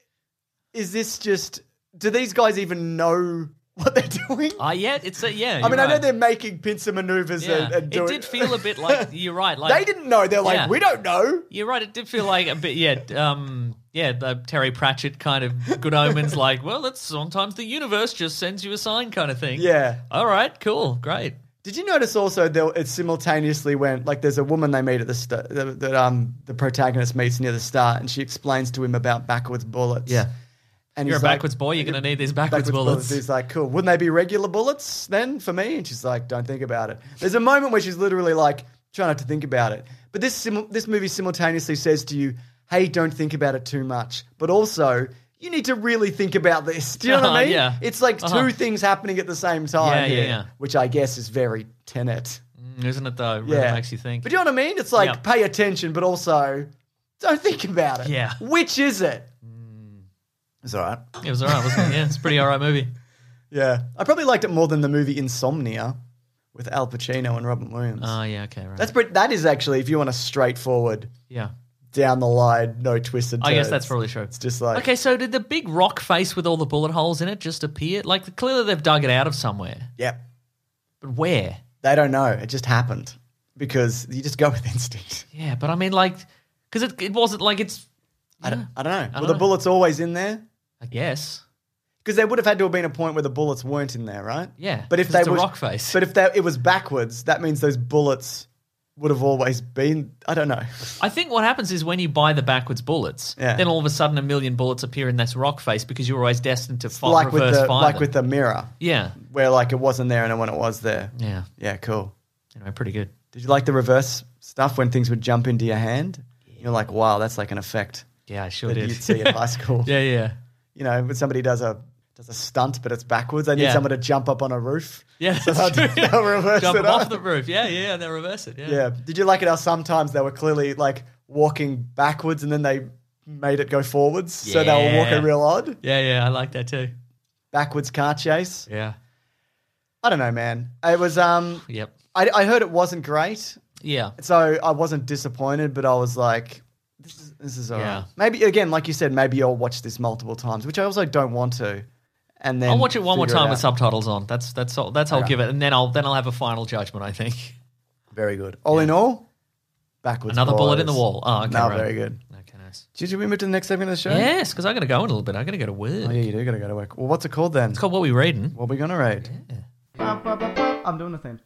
is this just do these guys even know what they're doing?
Ah, yeah, it's a, yeah.
I mean,
you're
I know
right.
they're making pincer maneuvers
Yeah.
and, and doing.
It did feel a bit like you're right. Like
they didn't know. They're like,
Yeah.
we don't know.
You're right. It did feel like a bit, yeah, um, yeah, the Terry Pratchett kind of Good Omens. Like, well, it's sometimes the universe just sends you a sign, kind of thing.
Yeah.
All right. Cool. Great.
Did you notice also that it simultaneously went like there's a woman they meet at the start that, that um the protagonist meets near the start, and she explains to him about backwards bullets.
Yeah.
And
You're
he's
a
like,
backwards boy, you're going to need these backwards, bullets.
He's like, cool. Wouldn't they be regular bullets then for me? And she's like, don't think about it. There's a moment where she's literally like, try not to think about it. But this sim- this movie simultaneously says to you, hey, don't think about it too much. But also, you need to really think about this. Do you know what I mean?
Yeah.
It's like
Uh-huh.
two things happening at the same time
Yeah, yeah,
here,
yeah.
which I guess is very Tenet.
Mm, Isn't it though? It really
Yeah.
makes you think.
But do you know what I mean? It's like,
Yeah.
pay attention, but also, don't think about it.
Yeah.
Which is it? It's all right.
It was all right, wasn't it? Yeah, it's a pretty all right movie.
Yeah. I probably liked it more than the movie Insomnia with Al Pacino and Robin Williams.
Oh, yeah, okay, right.
That's pretty, that is actually, if you want a straightforward,
yeah.
down the line, no twisted turns.
I guess that's probably true.
It's just like,
Okay, so did the big rock face with all the bullet holes in it just appear? Like, clearly they've dug it out of somewhere.
yep.
But where?
They don't know. It just happened because you just go with instinct.
Yeah, but I mean, like, because it, it wasn't like it's...
I, don't, I don't know.
don't
Were the
know.
bullets always in there?
I guess.
Because there would have had to have been a point where the bullets weren't in there, right?
Yeah,
But if
'cause
they
it's a
was,
rock face.
But if that it was backwards, that means those bullets would have always been. I don't know.
I think what happens is when you buy the backwards bullets,
Yeah.
then all of a sudden a million bullets appear in this rock face because you're always destined to fi-
like with
reverse
the
fire
like
them.
with the mirror,
Yeah,
where like it wasn't there and then when it was there.
yeah.
Yeah, cool.
Anyway, pretty good.
Did you like the reverse stuff when things would jump into your hand? You're like, wow, that's like an effect
Yeah, I sure
that
did.
you'd see in high school.
Yeah, yeah.
You know, when somebody does a does a stunt but it's backwards, they need
Yeah.
someone to jump up on a roof.
Yeah,
so
that's
they'll,
true.
they'll reverse
Jump
it
off
up.
the roof. Yeah, yeah, and they'll reverse it. Yeah.
Yeah. Did you like it how sometimes they were clearly like walking backwards and then they made it go forwards, so they were
Yeah.
walking real odd?
Yeah, yeah, I like that too.
Backwards car chase.
Yeah.
I don't know, man. It was. Um,
Yep.
I, I heard it wasn't great,
Yeah.
so I wasn't disappointed, but I was like, this is this is alright.
Yeah.
Maybe again, like you said, maybe I'll watch this multiple times, which I also don't want to. And then
I'll watch it one more
figure
time
out.
with subtitles on. That's that's all. That's I'll
Okay.
give it, and then I'll then I'll have a final judgment. I think.
Very good. All in all, backwards.
Another bullet in the
boys.
wall. Oh, okay.
No,
right.
very good.
Okay, nice.
Did you move to the next segment of the show?
Yes, because I got to go in a little bit. I got to go to work.
Oh yeah, you do gotta go to work. Well, what's it called then?
It's called What We Reading.
What are we gonna read? I'm doing the thing.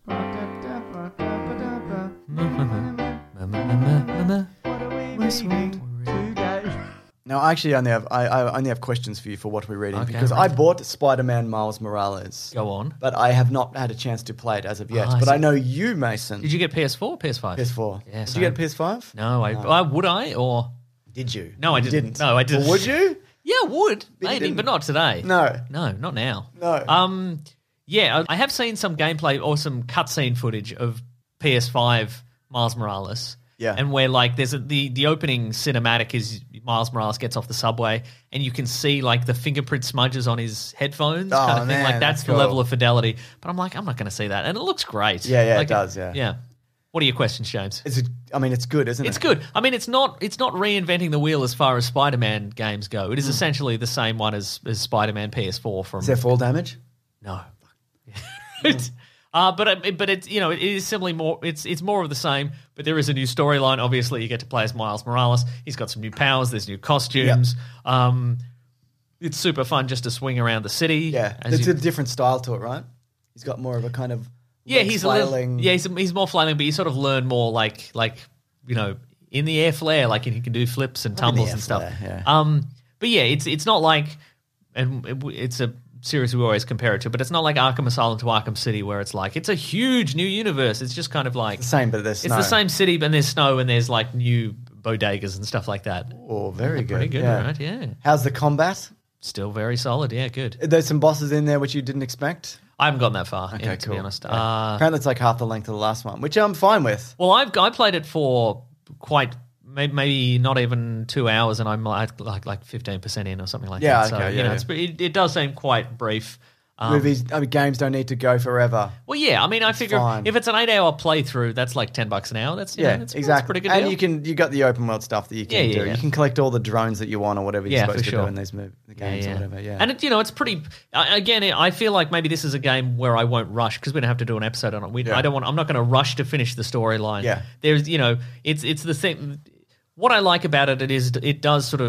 Now, I actually only have I, I only have questions for you for what we're reading
Okay,
because
right.
I bought Spider-Man Miles Morales,
Go on.
but I have not had a chance to play it as of yet.
Ah, I
but
see.
I know you, Mason.
Did you get P S four or P S five?
P S four?
Yeah,
Did you get a P S five?
No, I, I would I or
Did you?
no, I
You
didn't. No, I didn't.
Well, would you?
Yeah, I would
you
maybe,
didn't.
but not today.
No.
no, not now.
No.
Um, yeah, I I have seen some gameplay or some cutscene footage of P S five Miles Morales.
Yeah.
And where like there's a, the the opening cinematic is Miles Morales gets off the subway and you can see like the fingerprint smudges on his headphones,
Oh,
kind of thing.
man,
Like that's
that's
the
cool.
level of fidelity. But I'm like, I'm not going to see that, and it looks great.
Yeah, yeah, it
Like,
does, yeah.
yeah. What are your questions, James?
Is it? I mean, it's good, isn't it?
It's good. I mean, it's not it's not reinventing the wheel as far as Spider-Man games go. It is
Hmm.
essentially the same one as, as Spider-Man P S four from
Is there fall damage?
no. It's- uh, but it, but it's you know it is simply more it's it's more of the same. But there is a new storyline. Obviously, you get to play as Miles Morales. He's got some new powers. There's new costumes. Um, it's super fun just to swing around the city.
Yeah,
as
there's
you-
a different style to it, right? He's got more of a kind of
yeah.
leg
He's a little,
flailing-
yeah. He's he's more flailing, but you sort of learn more like like you know in the air flare, like he can do flips and
Like in the
tumbles
air
and stuff.
flare, yeah.
Um, but yeah, it's it's not like, and it, it's a series we always compare it to, but it's not like Arkham Asylum to Arkham City where it's like it's a huge new universe. It's just kind of like
the same, but there's
it's
snow.
the same city, but there's snow and there's like new bodegas and stuff like that.
Oh, very good.
Pretty good,
yeah.
right? Yeah,
How's the combat?
still very solid. Yeah, good.
There's some bosses in there which you didn't expect.
I haven't gotten that far.
Okay,
yeah, to
cool.
be honest.
Yeah.
Uh,
Apparently, it's like half the length of the last one, which I'm fine with.
Well, I've I played it for quite maybe, maybe not even two hours, and I'm like like like fifteen percent in or something like
Yeah,
that. So
okay,
you
yeah,
know,
yeah.
it's, it, it does seem quite brief. Um,
Movies, I mean, games don't need to go forever.
Well, yeah, I mean, I figure
fine.
if it's an eight-hour playthrough, that's like ten bucks an hour. That's you
Yeah,
know, that's,
exactly.
That's a pretty good
and
deal.
you can you got the open world stuff that you can
Yeah, yeah,
do.
yeah.
You can collect all the drones that you want or whatever you're
Yeah,
supposed
for
to
sure.
do in these mov- the games or whatever. Yeah,
And it, you know, it's pretty. Uh, again, I feel like maybe this is a game where I won't rush because we don't have to do an episode on it. We,
Yeah.
I don't want. I'm not going to rush to finish the storyline.
Yeah.
There's, you know, it's it's the thing. What I like about it, it is it does sort of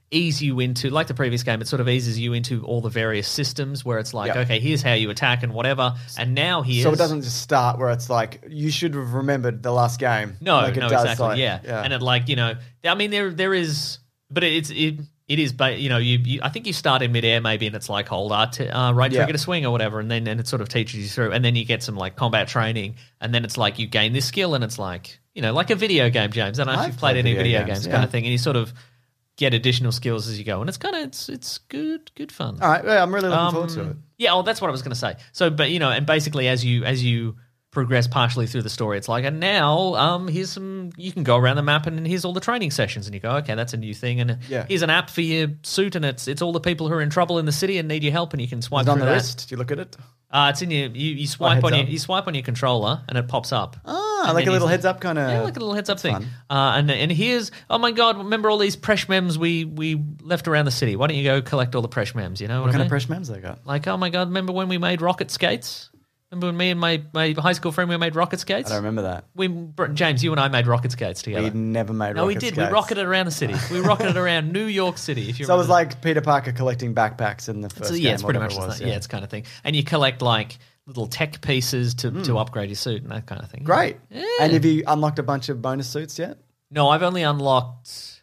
ease you into, like the previous game, it sort of eases you into all the various systems where it's like,
Yep.
okay, here's how you attack and whatever. And now here's...
So it doesn't just start where it's like, you should have remembered the last game.
No,
like it
no,
does,
exactly,
like-
yeah.
yeah.
And it like, you know, I mean, there there is, but it's, it it is, ba- you know, you, you I think you start in midair maybe and it's like hold R to, uh, right
Yeah.
trigger to swing or whatever, and then and it sort of teaches you through, and then you get some like combat training, and then it's like you gain this skill, and it's like, you know, like a video game, James. I don't know if
I've
you've played,
played
any
video
video
games,
games,
yeah.
kind of thing, and you sort of get additional skills as you go, and it's kind of it's it's good good fun.
All right, yeah, I'm really looking
Um,
forward to it.
Yeah, oh, that's what I was going to say. So, but you know, and basically, as you as you progress partially through the story, it's like, and now, um, here's some. You can go around the map, and here's all the training sessions, and you go, okay, that's a new thing, and
Yeah.
here's an app for your suit, and it's it's all the people who are in trouble in the city and need your help, and you can swipe
It's on
through
the
that.
wrist. Do you look at it?
Uh, it's in your you, you
Oh,
swipe
heads
on your
up.
you swipe on your controller, and it pops up.
Ah,
And
like
then
a little
you-
heads up kind of.
Yeah, like a little heads up thing.
fun.
Uh, and and here's, oh my God, remember all these Presh mems we we left around the city? Why don't you go collect all the Presh mems? You know what,
What
I
kind
mean?
of fresh memes they got?
Like, oh my God, remember when we made rocket skates? Remember when me and my, my high school friend, we made rocket skates?
I don't remember that.
We, James, you and I made rocket skates together.
We never made
no,
rocket
we did.
skates.
We rocketed around the city. We rocketed around New York City, if you
So it was
remember.
like Peter Parker collecting backpacks in the first
So,
game.
yeah, it's pretty much
whatever
the
it
same.
was,
Yeah, it's kind of thing. And you collect like little tech pieces to, to upgrade your suit and that kind of thing.
Great.
Yeah.
And have you unlocked a bunch of bonus suits yet?
No, I've only unlocked.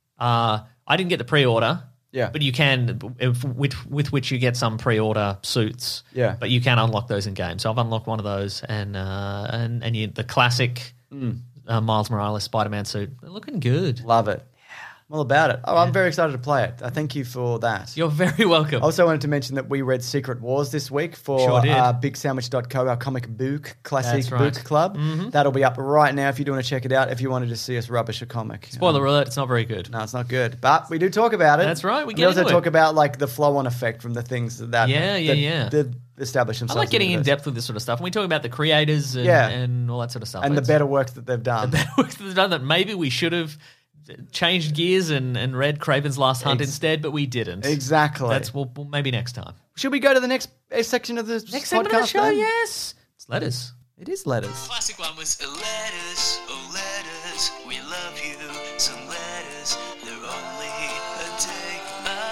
Uh, I didn't get the pre-order.
Yeah.
But you can, if, with with which you get some pre-order suits.
Yeah.
But you can unlock those in game. So I've unlocked one of those, and uh, and and you, the classic uh, Miles Morales Spider-Man suit. They're looking good.
Love it. I'm all about it. Oh, I'm very excited to play it. I thank you for that.
You're very welcome.
I also wanted to mention that we read Secret Wars this week for
Sure did.
uh, big sandwich dot co, our comic book, classic
That's right.
book club.
Mhm.
That'll be up right now if you do want to check it out, if you wanted to see us rubbish a comic.
Spoiler alert, it's not very good.
No, it's not good. But we do talk about it.
That's right, we
And
get
also
into it.
talk about like the flow-on effect from the things that
Yeah, yeah,
that,
yeah.
that establish
I
themselves.
like getting in
the
depth with this sort of stuff. And we talk about the creators and,
Yeah.
and all that sort of stuff.
and the
It's-
better works that they've done.
work that they've done that maybe we should have changed gears and, and read Craven's Last Hunt
Ex-
instead, but we didn't.
Exactly.
That's well, well, maybe next time.
Should we go to the next uh, section of the
Next
podcast?
segment of the show,
then?
yes. It's letters.
It is letters.
Classic one was letters, oh letters, we love you. Some letters, they're only a day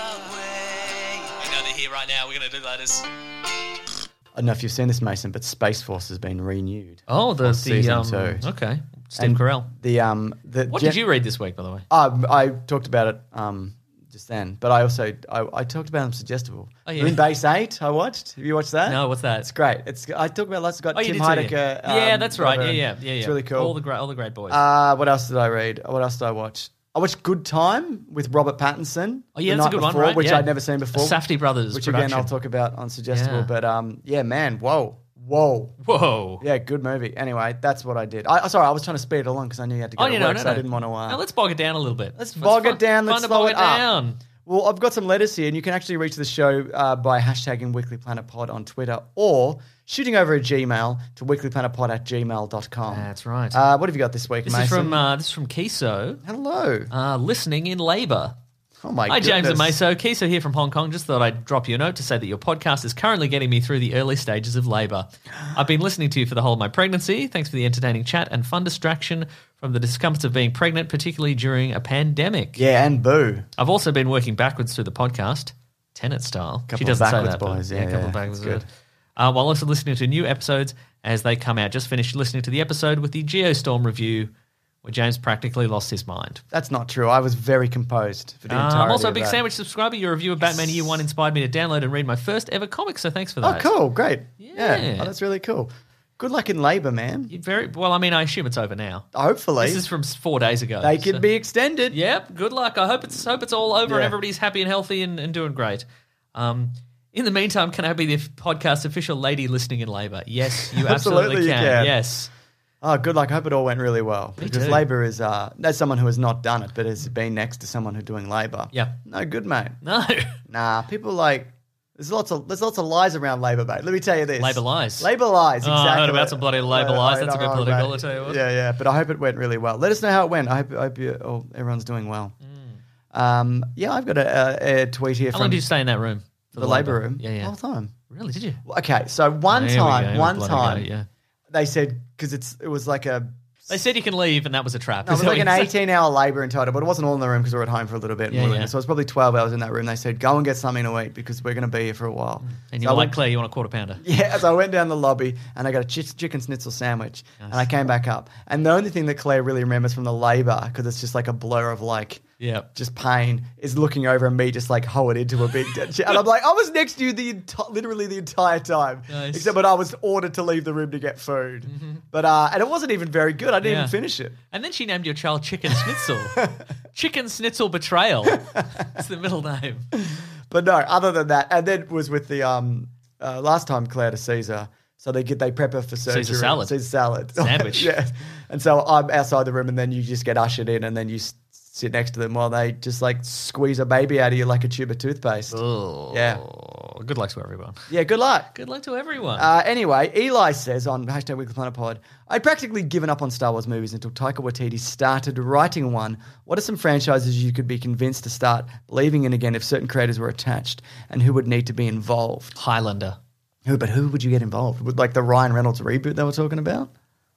away. I know they're here right now. We're gonna do letters.
I don't know if you've seen this, Mason, but Space Force has been renewed.
Oh, the,
for
the
season
um,
two.
okay, Steve
And
Carell.
The um, the
What
gen-
did you read this week, by the way?
Uh, I talked about it um just then, but I also I, I talked about them suggestible.
Oh, yeah.
Moon Base Eight. I watched. Have you watched that?
No, what's that?
It's great. It's I talked about lots. It's got
Oh, you
Tim
did too,
Heidecker.
yeah. yeah,
um,
that's right. Yeah,
whatever.
yeah, yeah, yeah.
It's really cool.
All the great, all the great boys.
Uh, what else did I read? What else did I watch? I watched Good Time with Robert Pattinson.
Oh, yeah,
the
that's a
night
good one,
before,
right?
Which
Yeah.
I'd never seen before.
A Safdie Brothers
Which
production.
again I'll talk about on Suggestible.
Yeah.
But um, yeah, man, whoa, whoa,
Whoa.
yeah, good movie. Anyway, that's what I did. I sorry, I was trying to speed it along because I knew you had to go
Oh,
to
you
work,
know, no,
so
no.
I didn't want to. Uh,
Now let's bog it down a little bit.
Let's
It's
bog
fun-
it down. Let's
fun to
slow
bog
it
it
up.
down.
Well, I've got some letters here, and you can actually reach the show uh, by hashtagging Weekly Planet Pod on Twitter or shooting over a Gmail to weeklyplanetpod at gmail dot com.
That's right.
Uh, what have you got this week,
This
Mason?
is from uh, this is from Kiso.
Hello.
Uh, listening in labour.
Oh, my
Hi, James and
goodness.
Meso. Kiso here from Hong Kong. Just thought I'd drop you a note to say that your podcast is currently getting me through the early stages of labour. I've been listening to you for the whole of my pregnancy. Thanks for the entertaining chat and fun distraction from the discomforts of being pregnant, particularly during a pandemic.
Yeah, and boo.
I've also been working backwards through the podcast, Tenet style.
Couple
she
of
doesn't say
backwards
that, but
boys,
yeah,
yeah,
a couple
yeah,
of backwards.
that's good.
Uh, while also listening to new episodes as they come out. Just finished listening to the episode with the Geostorm review, where James practically lost his mind.
That's not true. I was very composed for the
Uh,
entirety
I'm also a
of
big
that.
Sandwich subscriber. Your review of Batman Year One inspired me to download and read my first ever comic, so thanks for
Oh,
that.
cool. Great.
Yeah.
Yeah. Oh, that's really cool. Good luck in labour, man.
You very well. I mean, I assume it's over now.
Hopefully.
This is from four days ago.
They could
so-
be extended.
Yep. Good luck. I hope it's hope it's all over and
Yeah.
everybody's happy and healthy and, and doing great. Um, in the meantime, can I be the podcast official lady listening in labour? Yes, you absolutely,
Absolutely you
can.
can.
Yes.
Oh, good luck. Hope it all went really well.
Me
because
too.
labour is, uh, that's someone who has not done it, but has been next to someone who's doing labour.
Yeah.
No good, mate.
No.
Nah, people like, there's lots of there's lots of lies around labour, mate. Let me tell you this.
Labour lies.
Labour lies,
Oh,
exactly.
I heard about some bloody Labour
Uh,
lies.
I
That's a
know,
bit political,
mate.
I tell you what.
Yeah, yeah. But I hope it went really well. Let us know how it went. I hope, I hope you, oh, everyone's doing well.
Mm.
Um, yeah, I've got a, a, a tweet here
How
from
long did you stay in that room? For
the Labour room.
Yeah, yeah.
All the time.
Really? Did you?
Okay, so one
There we
time,
go,
one
bloody
time,
go, yeah.
they said because it's it was like a
They said you can leave, and that was a trap.
No, it
Is
was
that
like
what
an
you said?
eighteen-hour labour in total, but it wasn't all in the room because we were at home for a little bit. And
Yeah,
we were-
yeah.
So it was probably twelve hours in that room. They said, go and get something to eat because we're going to be here for a while.
And
So
you
I
were like,
went-
Claire, you want a quarter pounder?
Yeah, so I went down the lobby and I got a ch- chicken schnitzel sandwich and I came back up. And the only thing that Claire really remembers from the labour, because it's just like a blur of like
Yeah.
just pain, is looking over and me just like hoeing into a big dead chair. And I'm like, I was next to you the enti- literally the entire time.
Nice.
Except but I was ordered to leave the room to get food. But uh, and it wasn't even very good. I didn't
Yeah.
even finish it.
And then she named your child Chicken Schnitzel. Chicken Schnitzel Betrayal. It's the middle name.
But no, other than that, and then was with the um uh, last time Claire to Caesar. So they get they prep her for surgery.
Caesar salad.
Caesar salad.
Sandwich.
Yeah. And so I'm outside the room, and then you just get ushered in, and then you s- sit next to them while they just like squeeze a baby out of you like a tube of toothpaste.
Oh,
Yeah.
Good luck to everyone.
Yeah, good luck.
Good luck to everyone.
Uh, anyway, Eli says on hashtag Weekly Planet Pod, I'd practically given up on Star Wars movies until Taika Waititi started writing one. What are some franchises you could be convinced to start believing in again if certain creators were attached, and who would need to be involved?
Highlander.
Who? But who would you get involved? Would like the Ryan Reynolds reboot they were talking about?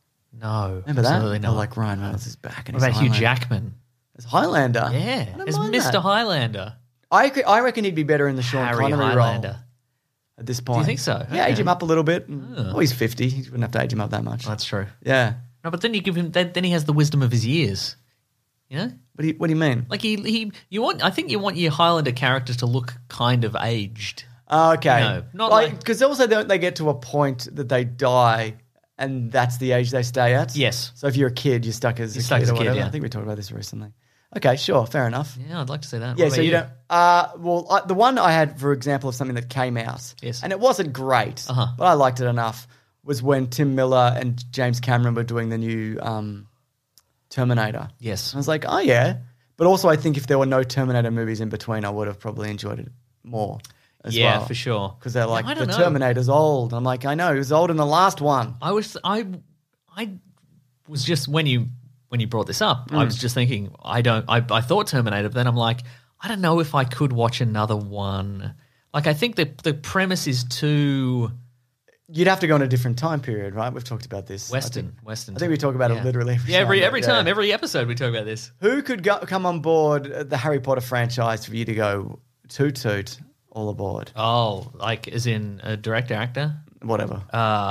No.
Remember that?
Absolutely not.
Oh, like Ryan Reynolds is back. And
What
he's
about Hugh
Highlander.
Jackman?
As Highlander?
Yeah.
I don't
As
mind
Mister
that.
Highlander.
I, rec- I reckon he'd be better in the Sean
Harry
Connery
Highlander.
role at this point.
think so?
Yeah,
Okay.
age him up a little bit. Oh, he's fifty. He wouldn't have to age him up that much.
That's true.
Yeah.
No, but then you give him. Then, then he has the wisdom of his years. You know,
What do you, what do you mean?
like he he. You want. I think you want your Highlander characters to look kind of aged.
Oh, okay.
No, not
like
like-
because also don't they get to a point that they die, and that's the age they stay at.
Yes.
So if you're a kid, you're stuck as
You're
a
stuck
kid
as a
or
kid,
whatever.
yeah.
I think we talked about this recently. Okay, sure, fair enough.
Yeah, I'd like to see that.
Yeah,
What
so
about
you don't. Uh, well, I, the one I had, for example, of something that came out,
Yes.
and it wasn't great,
Uh-huh.
but I liked it enough. Was when Tim Miller and James Cameron were doing the new um, Terminator.
Yes.
I was like, oh yeah, but also I think if there were no Terminator movies in between, I would have probably enjoyed it more. As
Yeah,
well.
for sure.
Because they're like,
I
the
don't know.
Terminator's old. I'm like, I know, he was old in the last one.
I was I I was just when you when you brought this up, I was just thinking I don't I I thought Terminator, but then I'm like I don't know if I could watch another one. Like I think the the premise is too
You'd have to go in a different time period, right? We've talked about this. I
Western.
think,
Western.
I think we talk about
Yeah.
it literally every
Yeah, every
time.
every
Yeah.
time, every episode we talk about this.
Who could go, come on board uh, the Harry Potter franchise for you to go toot toot all aboard?
Oh, like as in a director actor?
Whatever.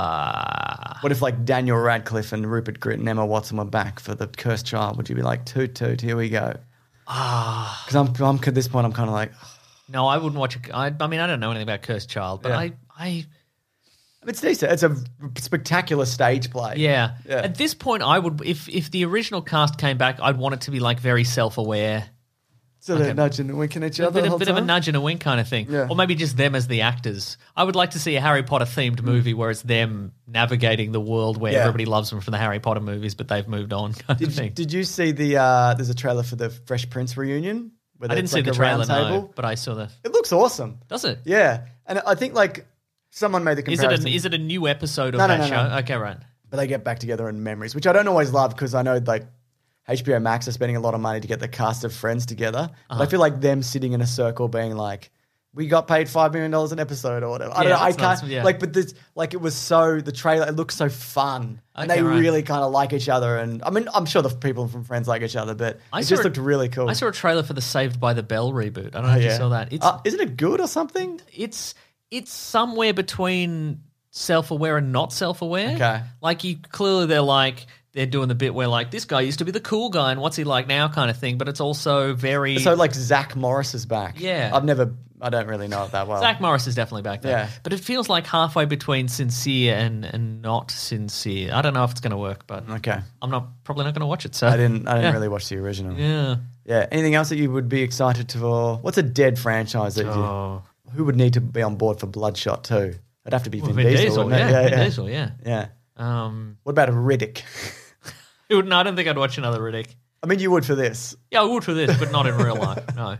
Uh
What if like Daniel Radcliffe and Rupert Grint and Emma Watson were back for the Cursed Child? Would you be like toot toot? Here we go. Ah, because I'm, I'm at this point I'm kind of like
no, I wouldn't watch a, I, I mean I don't know anything about Cursed Child, but
Yeah.
I I
it's decent. It's a spectacular stage play.
yeah.
Yeah.
At this point I would if if the original cast came back, I'd want it to be like very self-aware.
So they're nudging and winking at each
A
other.
bit,
the
a
whole
bit of a
time?
nudge and a wink kind of thing.
Yeah.
Or maybe just them as the actors. I would like to see a Harry Potter themed movie where it's them navigating the world where
Yeah.
everybody loves them from the Harry Potter movies, but they've moved on kind of
Did,
thing.
did you see the? Uh, there's a trailer for the Fresh Prince reunion. where
I didn't
it's
see
like
the
a
trailer,
round
no,
table.
but I saw the.
It looks awesome.
Does it?
Yeah, and I think like someone made the
Is
comparison.
it, a, is it a new episode of
No, no,
that
no,
show?
no.
Okay, right.
But they get back together in memories, which I don't always love because I know like H B O Max are spending a lot of money to get the cast of Friends together. But
Uh-huh.
I feel like them sitting in a circle being like, we got paid five million dollars an episode or whatever. I don't
Yeah,
know. I
that's
can't
nice, yeah.
like, but this like it was so the trailer. It looks so fun, and
Okay,
they
right.
really kind of like each other. And I mean, I'm sure the people from Friends like each other, but
I
it
saw
just
a-
looked really cool.
I saw a trailer for the Saved by the Bell reboot. I don't know
Oh,
if
yeah.
you saw that. It's
Uh, isn't it good or something?
it's it's somewhere between self-aware and not self-aware.
Okay.
Like you clearly they're like they're doing the bit where like this guy used to be the cool guy and what's he like now kind of thing, but it's also very
So like Zach Morris is back.
Yeah.
I've never. I don't really know it that well.
Zach Morris is definitely back there.
Yeah.
But it feels like halfway between sincere and, and not sincere. I don't know if it's going to work, but
Okay.
I'm not probably not going to watch it. So
I didn't. I didn't
yeah.
really watch the original.
Yeah.
Yeah. Anything else that you would be excited for? What's a dead franchise that
Oh.
you? Who would need to be on board for Bloodshot too? It'd have to be
Well,
Vin,
Vin
Diesel,
Diesel,
wouldn't it?
yeah,
Yeah,
Vin
yeah.
Diesel, yeah.
Yeah.
Um,
What about a Riddick?
it would, no, I don't think I'd watch another Riddick.
I mean, you would for this.
Yeah, I would for this, but not in real life. No.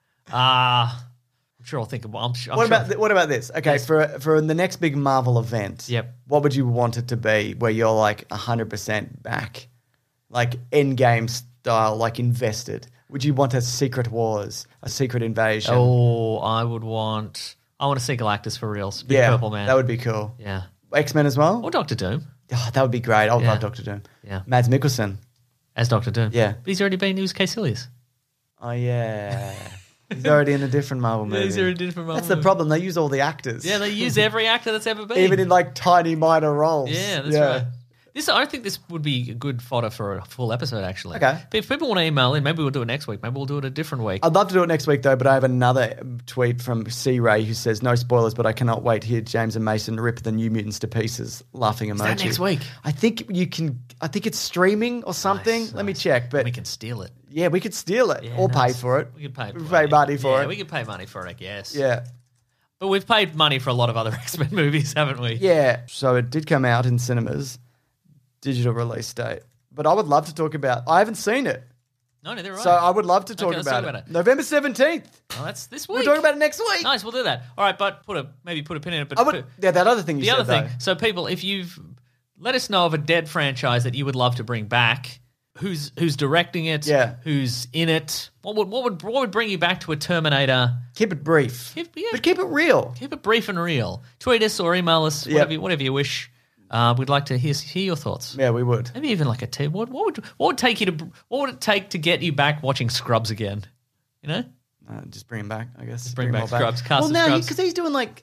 Ah, I'm sure I'll think of. I'm, su- I'm
What
sure
about th- what about this? Okay, for for the next big Marvel event.
Yep.
What would you want it to be? Where you're like hundred percent back, like Endgame style, like invested. Would you want a Secret Wars, a Secret Invasion?
Oh, I would want. I want to see Galactus for reals. Big
yeah,
Purple Man.
that would be cool.
Yeah.
X Men as well.
Or Doctor Doom.
Oh, that would be great. I would
Yeah.
love Doctor Doom.
Yeah.
Mads Mikkelsen.
As Doctor Doom.
Yeah.
But he's already been, he was Caecilius.
Oh, yeah. He's already in a different Marvel movie.
Yeah, he's already in a different Marvel
That's the
movie.
problem. They use all the actors.
Yeah, they use every actor that's ever been.
Even in like tiny minor roles.
Yeah, that's right. This, I think this would be good fodder for a full episode, actually.
Okay.
But if people want to email in, maybe we'll do it next week. Maybe we'll do it a different week.
I'd love to do it next week, though, but I have another tweet from C. Ray who says, no spoilers, but I cannot wait to hear James and Mason rip the New Mutants to pieces. Laughing emoji.
Is that next week?
I think you can, I think it's streaming or something.
Nice,
Let me
nice.
check. But
we can steal it.
Yeah, we could steal it
Yeah,
or
nice.
pay for it.
We could pay for
We
it.
pay money for
yeah,
it.
we could pay money for it, I guess.
Yeah.
But we've paid money for a lot of other X-Men movies, haven't we?
Yeah. So it did come out in cinemas, digital release date. But I would love to talk about, I haven't seen it.
No, no, they're right.
So I would love to talk
Okay, let's
about,
talk
it.
about it.
November seventeenth.
Oh, that's this week.
We're talking about it next week.
Nice, we'll do that. All right, but put a maybe put a pin in it. But
I would, yeah, that other thing you
the
said,
other thing.
though.
So people, if you've let us know of a dead franchise that you would love to bring back, who's who's directing it,
Yeah.
who's in it, what would what would what would bring you back to a Terminator?
Keep it brief.
Keep, yeah,
But keep it real.
keep it brief and real. Tweet us or email us,
Yep.
whatever you, whatever you wish. Uh, we'd like to hear hear your thoughts.
Yeah, we would.
Maybe even like a tip. What, what would what would take you to what would it take to get you back watching Scrubs again? You know,
Uh, just bring him back, I guess.
bring
him
back
all
Scrubs, cast
Well,
of
now,
Scrubs.
because he's doing like,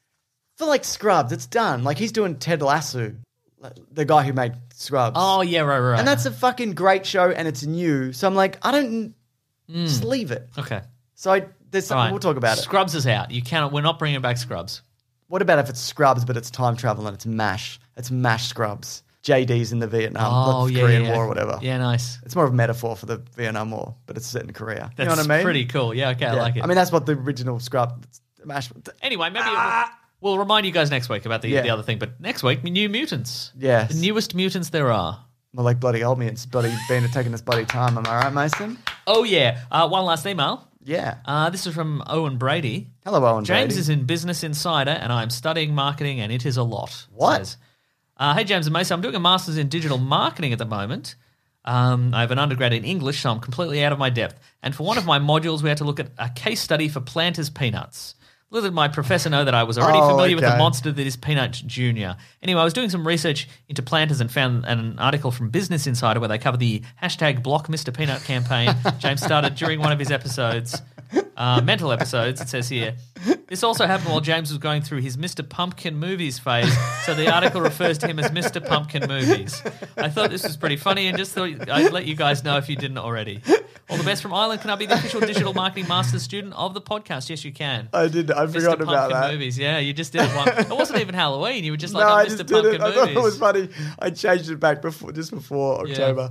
for like Scrubs, it's done. Like he's doing Ted Lasso, like, the guy who made Scrubs.
Oh yeah, right, right. right.
And that's a fucking great show and it's new. So I'm like, I don't, just leave it.
okay.
So I, there's something,
All right.
we'll talk about it.
Scrubs is out. You cannot. We're not bringing back Scrubs.
What about if it's Scrubs, but it's time travel and it's MASH? It's MASH Scrubs. J D's in the Vietnam,
Oh
the
yeah,
Korean
yeah.
War or whatever.
Yeah, nice.
It's more of a metaphor for the Vietnam War, but it's set in Korea.
That's
you know what I mean?
pretty cool. Yeah, okay, I
Yeah.
like it.
I mean, that's what the original Scrubs, MASH.
anyway, maybe we'll, we'll remind you guys next week about the,
Yeah.
the other thing. But next week, New Mutants.
Yes.
The newest mutants there are.
Well, like bloody old me, it's bloody been taking this bloody time. Am I right, Mason?
Oh yeah. Uh, one last email.
Yeah.
Uh, this is from Owen Brady.
Hello, Owen
James
Brady.
is in Business Insider, and I'm studying marketing, and it is a lot.
What?
Says. Uh, hey, James and Mason, I'm doing a master's in digital marketing at the moment. Um, I have an undergrad in English, so I'm completely out of my depth. And for one of my modules, we had to look at a case study for Planters Peanuts. Little did my professor know that I was already
Oh,
familiar with the
okay.
monster that is Peanut Junior Anyway, I was doing some research into planters and found an article from Business Insider where they cover the hashtag Block Mister Peanut campaign James started during one of his episodes, uh, mental episodes, it says here. This also happened while James was going through his Mister Pumpkin Movies phase, so the article refers to him as Mister Pumpkin Movies. I thought this was pretty funny and just thought I'd let you guys know if you didn't already. All the best from Ireland. Can I be the official digital marketing master's student of the podcast? Yes, you can.
I did. I
Mister
forgot about
Pumpkin
that.
Movies. Yeah, you just did it one. It wasn't even Halloween. You were just like,
no,
I'm
I
Mister
just did
Pumpkin
it. I thought
Movies.
it was funny. I changed it back before, just before
Yeah.
October.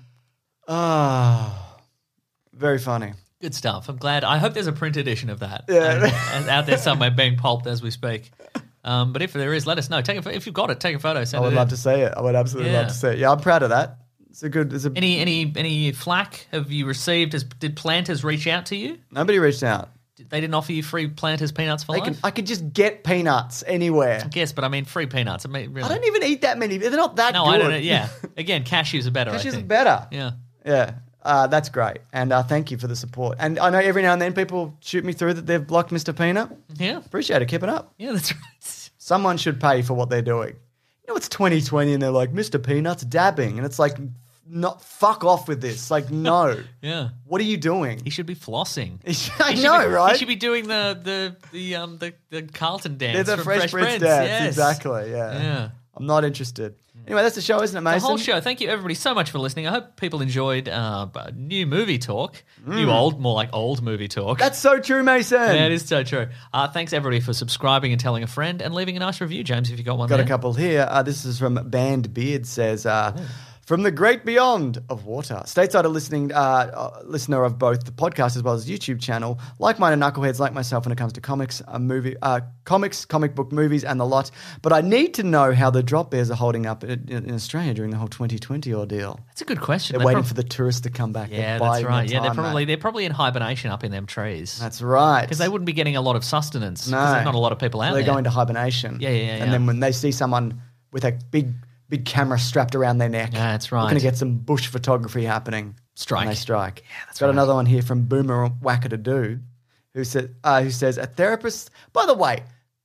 Ah, very funny.
Good stuff. I'm glad. I hope there's a print edition of that.
Yeah.
uh, out there somewhere being pulped as we speak. Um, but if there is, let us know. Take a, if you've got it, take a photo. Send
I would
it
love
in.
to see it. I would absolutely
Yeah.
love to see it. Yeah, I'm proud of that. It's a good. It's a
Any any any flack have you received? Has, did Planters reach out to you?
nobody reached out.
They didn't offer you free Planters peanuts for
I
life?
can. I could just get peanuts anywhere.
Yes, but I mean free peanuts. I mean, really.
I don't even eat that many. They're not that
no,
good.
I don't know. Yeah. Again, cashews are better. I
Cashews are
think.
better.
Yeah.
Yeah. Uh, that's great. And uh, thank you for the support. And I know every now and then people shoot me through that they've blocked Mister Peanut.
Yeah.
Appreciate it. Keep it up.
Yeah, that's right.
Someone should pay for what they're doing. You know, it's twenty twenty and they're like, Mister Peanut's dabbing. And it's like, not fuck off with this. Like, no.
Yeah.
What are you doing?
He should be flossing.
I
He should
know,
be-
right?
He should be doing the the the um the, the Carlton dance.
They're the
from
Fresh,
Fresh
Prince
Prince.
dance.
Yes.
Exactly, yeah.
Yeah.
I'm not interested. Anyway, that's the show, isn't it, Mason?
The whole show. Thank you, everybody, so much for listening. I hope people enjoyed uh, new movie talk.
Mm.
New old, more like old movie talk.
That's so true, Mason.
Yeah, it is so true. Uh, thanks, everybody, for subscribing and telling a friend and leaving a nice review, James, if you got one
Got
there.
a couple here. Uh, this is from Band Beard says, uh, from the great beyond of water, stateside a listening uh, uh, listener of both the podcast as well as YouTube channel, like-minded knuckleheads like myself when it comes to comics, uh, movie, uh, comics, comic book movies, and the lot. But I need to know how the drop bears are holding up in, in Australia during the whole twenty twenty ordeal.
That's a good question.
They're
They
waiting
prob-
for the tourists to come back.
Yeah,
They're
that's
biding
right.
their
Yeah, they're
time,
probably
mate.
they're probably in hibernation up in them trees.
That's right.
Because they wouldn't be getting a lot of sustenance.
No.
Because there's not a lot of people out
They're
there.
going to hibernation.
Yeah, yeah, yeah,
And
yeah.
then when they see someone with a big, big camera strapped around their neck,
Yeah, that's
we're
right.
going to get some bush photography happening.
Strike.
And they strike. Yeah,
that's
Got
right.
another one here from Boomer Wackadoo, who said, uh, who says a therapist. By the way,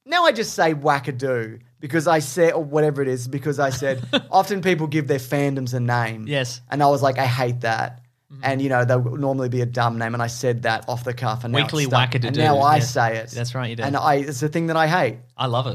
now I just say wackadoo because I said, or whatever it is, because I said often people give their fandoms a name.
Yes.
And I was like, I hate that. And, you know, there would normally be a dumb name, and I said that off the cuff. And now
Weekly
it's stuck.
wackadoo.
And now I
Yes.
say it.
That's right, you do.
And I, it's a thing that I hate.
I love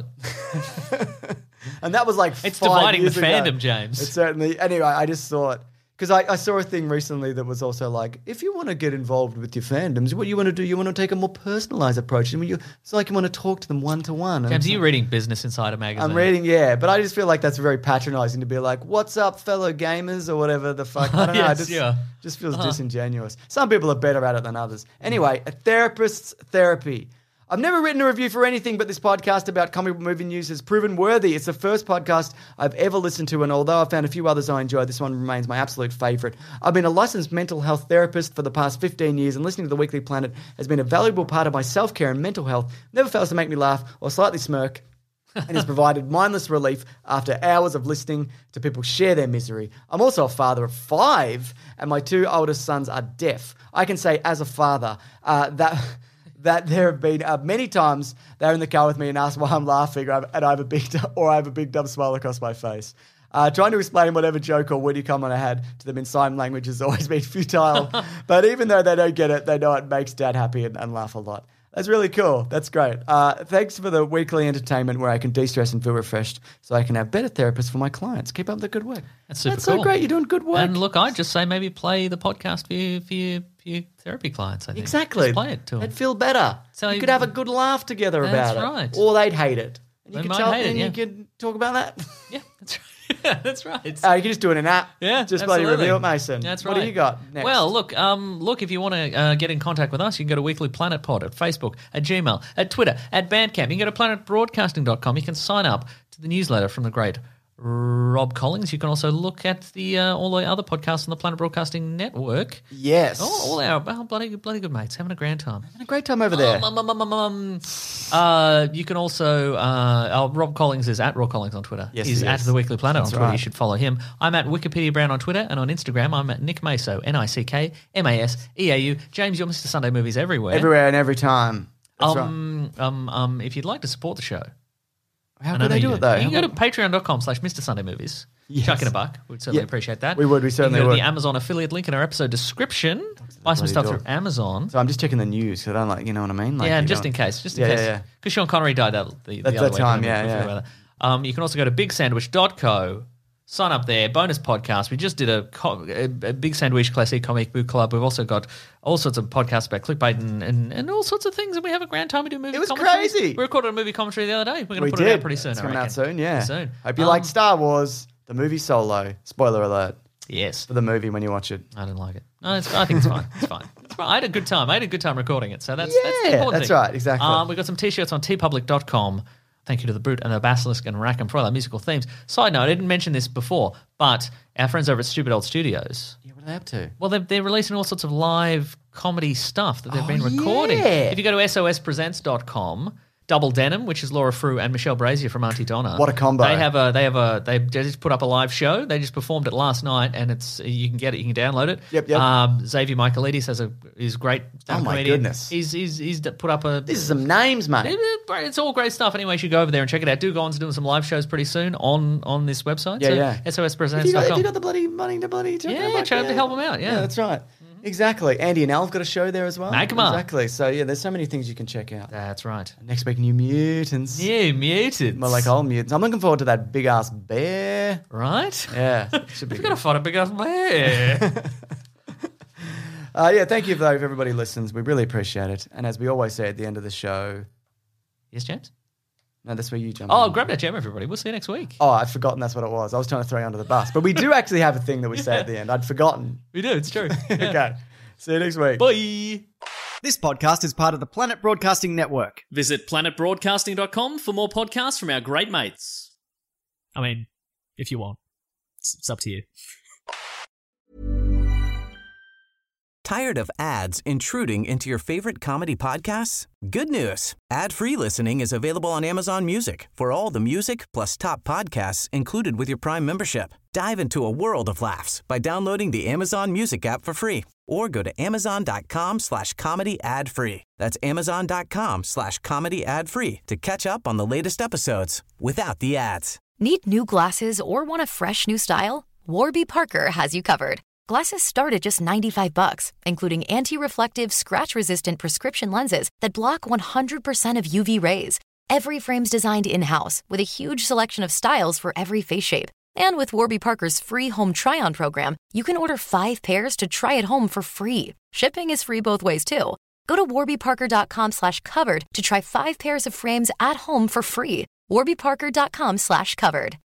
it.
And that was like
It's
five
dividing the
years ago.
fandom, James.
It certainly. Anyway, I just thought, because I, I saw a thing recently that was also like, if you want to get involved with your fandoms, what you want to do, you want to take a more personalised approach. I mean, you, it's like you want to talk to them one to one.
James, are you reading Business Insider magazine?
I'm reading, yeah, but I just feel like that's very patronising to be like, "What's up, fellow gamers?" or whatever the fuck. I don't know. It
Yes,
just,
yeah.
just feels
Uh-huh.
disingenuous. Some people are better at it than others. Anyway, a therapist's therapy. I've never written a review for anything, but this podcast about comic book movie news has proven worthy. It's the first podcast I've ever listened to, and although I've found a few others I enjoy, this one remains my absolute favourite. I've been a licensed mental health therapist for the past fifteen years, and listening to The Weekly Planet has been a valuable part of my self-care and mental health. Never fails to make me laugh or slightly smirk, and has provided mindless relief after hours of listening to people share their misery. I'm also a father of five, and my two oldest sons are deaf. I can say as a father uh, that... that there have been uh, many times they're in the car with me and ask why I'm laughing, or I have, and I have a big or I have a big dumb smile across my face. Uh, trying to explain whatever joke or witty comment I had to them in sign language has always been futile. But even though they don't get it, they know it makes Dad happy and, and laugh a lot. That's really cool. That's great. Uh, thanks for the weekly entertainment where I can de-stress and feel refreshed so I can have better therapists for my clients. Keep up the good work.
That's super
That's
cool.
so great. You're doing good work.
And look, I'd just say maybe play the podcast for your, for your, for your therapy clients, I think.
Exactly.
Just play it to them.
They'd feel better.
So
you
you-
could have a good laugh together
That's
about it.
right.
Or they'd hate it. And you
They
could
might
tell
hate it,
and
yeah.
you could talk about that.
Yeah, that's right. Yeah, that's right.
Uh, you can just do it in an app.
Yeah,
Just bloody
absolutely.
reveal it, Mason.
That's
What
right.
do you got next?
Well, look, um, look, if you want to uh, get in contact with us, you can go to Weekly Planet Pod at Facebook, at Gmail, at Twitter, at Bandcamp. You can go to planet broadcasting dot com. You can sign up to the newsletter from the great Rob Collins. You can also look at the uh, all the other podcasts on the Planet Broadcasting Network.
Yes.
Oh, all our oh, bloody, bloody good mates having a grand time.
Having a great time over there.
Um, um, um, um, um, uh, you can also, uh, oh, Rob Collins is at Rob Collins on Twitter.
Yes,
He's
he
at
is.
The Weekly Planet
That's
on Twitter.
right.
You should follow him. I'm at Wikipedia Brown on Twitter, and on Instagram, I'm at Nick Maso, N I C K M A S E A U. James, you're Mister Sunday Movies everywhere.
Everywhere and every time. That's right.
Um, um, um, if you'd like to support the show,
How
and I
could
know
they do
you
it, though?
You can go to patreon dot com slash Mister Sunday Movies.
Yes.
Chuck in a buck. We'd certainly
Yeah.
appreciate that.
We would, we certainly
you can go
would.
to the Amazon affiliate link in our episode description. Buy some
bloody
stuff
door.
through Amazon.
So I'm just checking the news because I don't like, you know what I mean? Like,
yeah,
you
and just
know-
in case, just in
Yeah,
case.
yeah, yeah.
Because Sean Connery died that, the, the
At
other
that
week.
time,
We
yeah,
forgot
yeah.
about that. Um, you can also go to big sandwich dot co. Sign up there. Bonus podcast. We just did a, co- a, a Big Sandwich Classic Comic Book Club. We've also got all sorts of podcasts about clickbait and, and, and all sorts of things. And we have a grand time. We do movie
It was
commentaries.
crazy.
We recorded a movie commentary the other day. We're going to
We
put
did.
it out pretty soon.
It's
I
coming out
reckon.
soon, yeah.
Pretty soon.
Hope you
Um,
like Star Wars, the movie Solo. Spoiler alert.
Yes.
For the movie when you watch it.
I don't like it. No, it's, I think it's fine. It's fine. It's fine. I had a good time. I had a good time recording it. So that's, that's the
Yeah,
important
that's
thing.
right, exactly.
Um, we've got some t-shirts on t public dot com. Thank you to The Brute and The Basilisk and Rackham for all our musical themes. Side note, I didn't mention this before, but our friends over at Stupid Old Studios,
Yeah, what are they up to?
well, they're, they're releasing all sorts of live comedy stuff that they've
Oh,
been recording.
yeah.
If you go to S O S presents dot com, Double Denim, which is Laura Frew and Michelle Brazier from Auntie Donna.
What a combo.
They have a they have a they just put up a live show. They just performed it last night, and it's you can get it, you can download it.
Yep, yep.
Um, Xavier Michaelides has a is great.
Oh, my
comedian.
goodness.
He's he's he's put up a.
This is some names, mate.
It's all great stuff. Anyway, you should go over there and check it out. Do go on to doing some live shows pretty soon on on this website.
Yeah,
so
yeah.
S O S
If
presents
you, got,
dot
if
com.
you got the bloody money to bloody check
Yeah,
it out,
try to help 'em out, yeah.
that's right. Exactly. Andy and Al have got a show there as well.
Magma.
Exactly. So yeah, there's so many things you can check out.
That's right.
Next week, New Mutants.
New Mutants.
More like old mutants. I'm looking forward to that big ass bear.
Right?
Yeah. Should be
We're
good.
going to fight a big ass bear.
Uh, yeah, thank you though if everybody listens. We really appreciate it. And as we always say at the end of the show,
Yes, James?
no, that's where you jump
Oh,
in.
grab that gem, everybody. We'll see you next week.
Oh, I'd forgotten that's what it was. I was trying to throw you under the bus. But we do actually have a thing that we say at the end. I'd forgotten.
We do. It's true.
Okay. See you next week.
Bye.
This podcast is part of the Planet Broadcasting Network.
Visit planet broadcasting dot com for more podcasts from our great mates.
I mean, if you want. It's, it's up to you.
Tired of ads intruding into your favorite comedy podcasts? Good news. Ad-free listening is available on Amazon Music for all the music plus top podcasts included with your Prime membership. Dive into a world of laughs by downloading the Amazon Music app for free or go to amazon.com slash comedy ad free. That's amazon.com slash comedy ad free to catch up on the latest episodes without the ads.
Need new glasses or want a fresh new style? Warby Parker has you covered. Glasses start at just ninety-five bucks, including anti-reflective, scratch-resistant prescription lenses that block one hundred percent of U V rays. Every frame's designed in-house with a huge selection of styles for every face shape. And with Warby Parker's free home try-on program, you can order five pairs to try at home for free. Shipping is free both ways, too. Go to warbyparker.com slash covered to try five pairs of frames at home for free. warbyparker.com slash covered.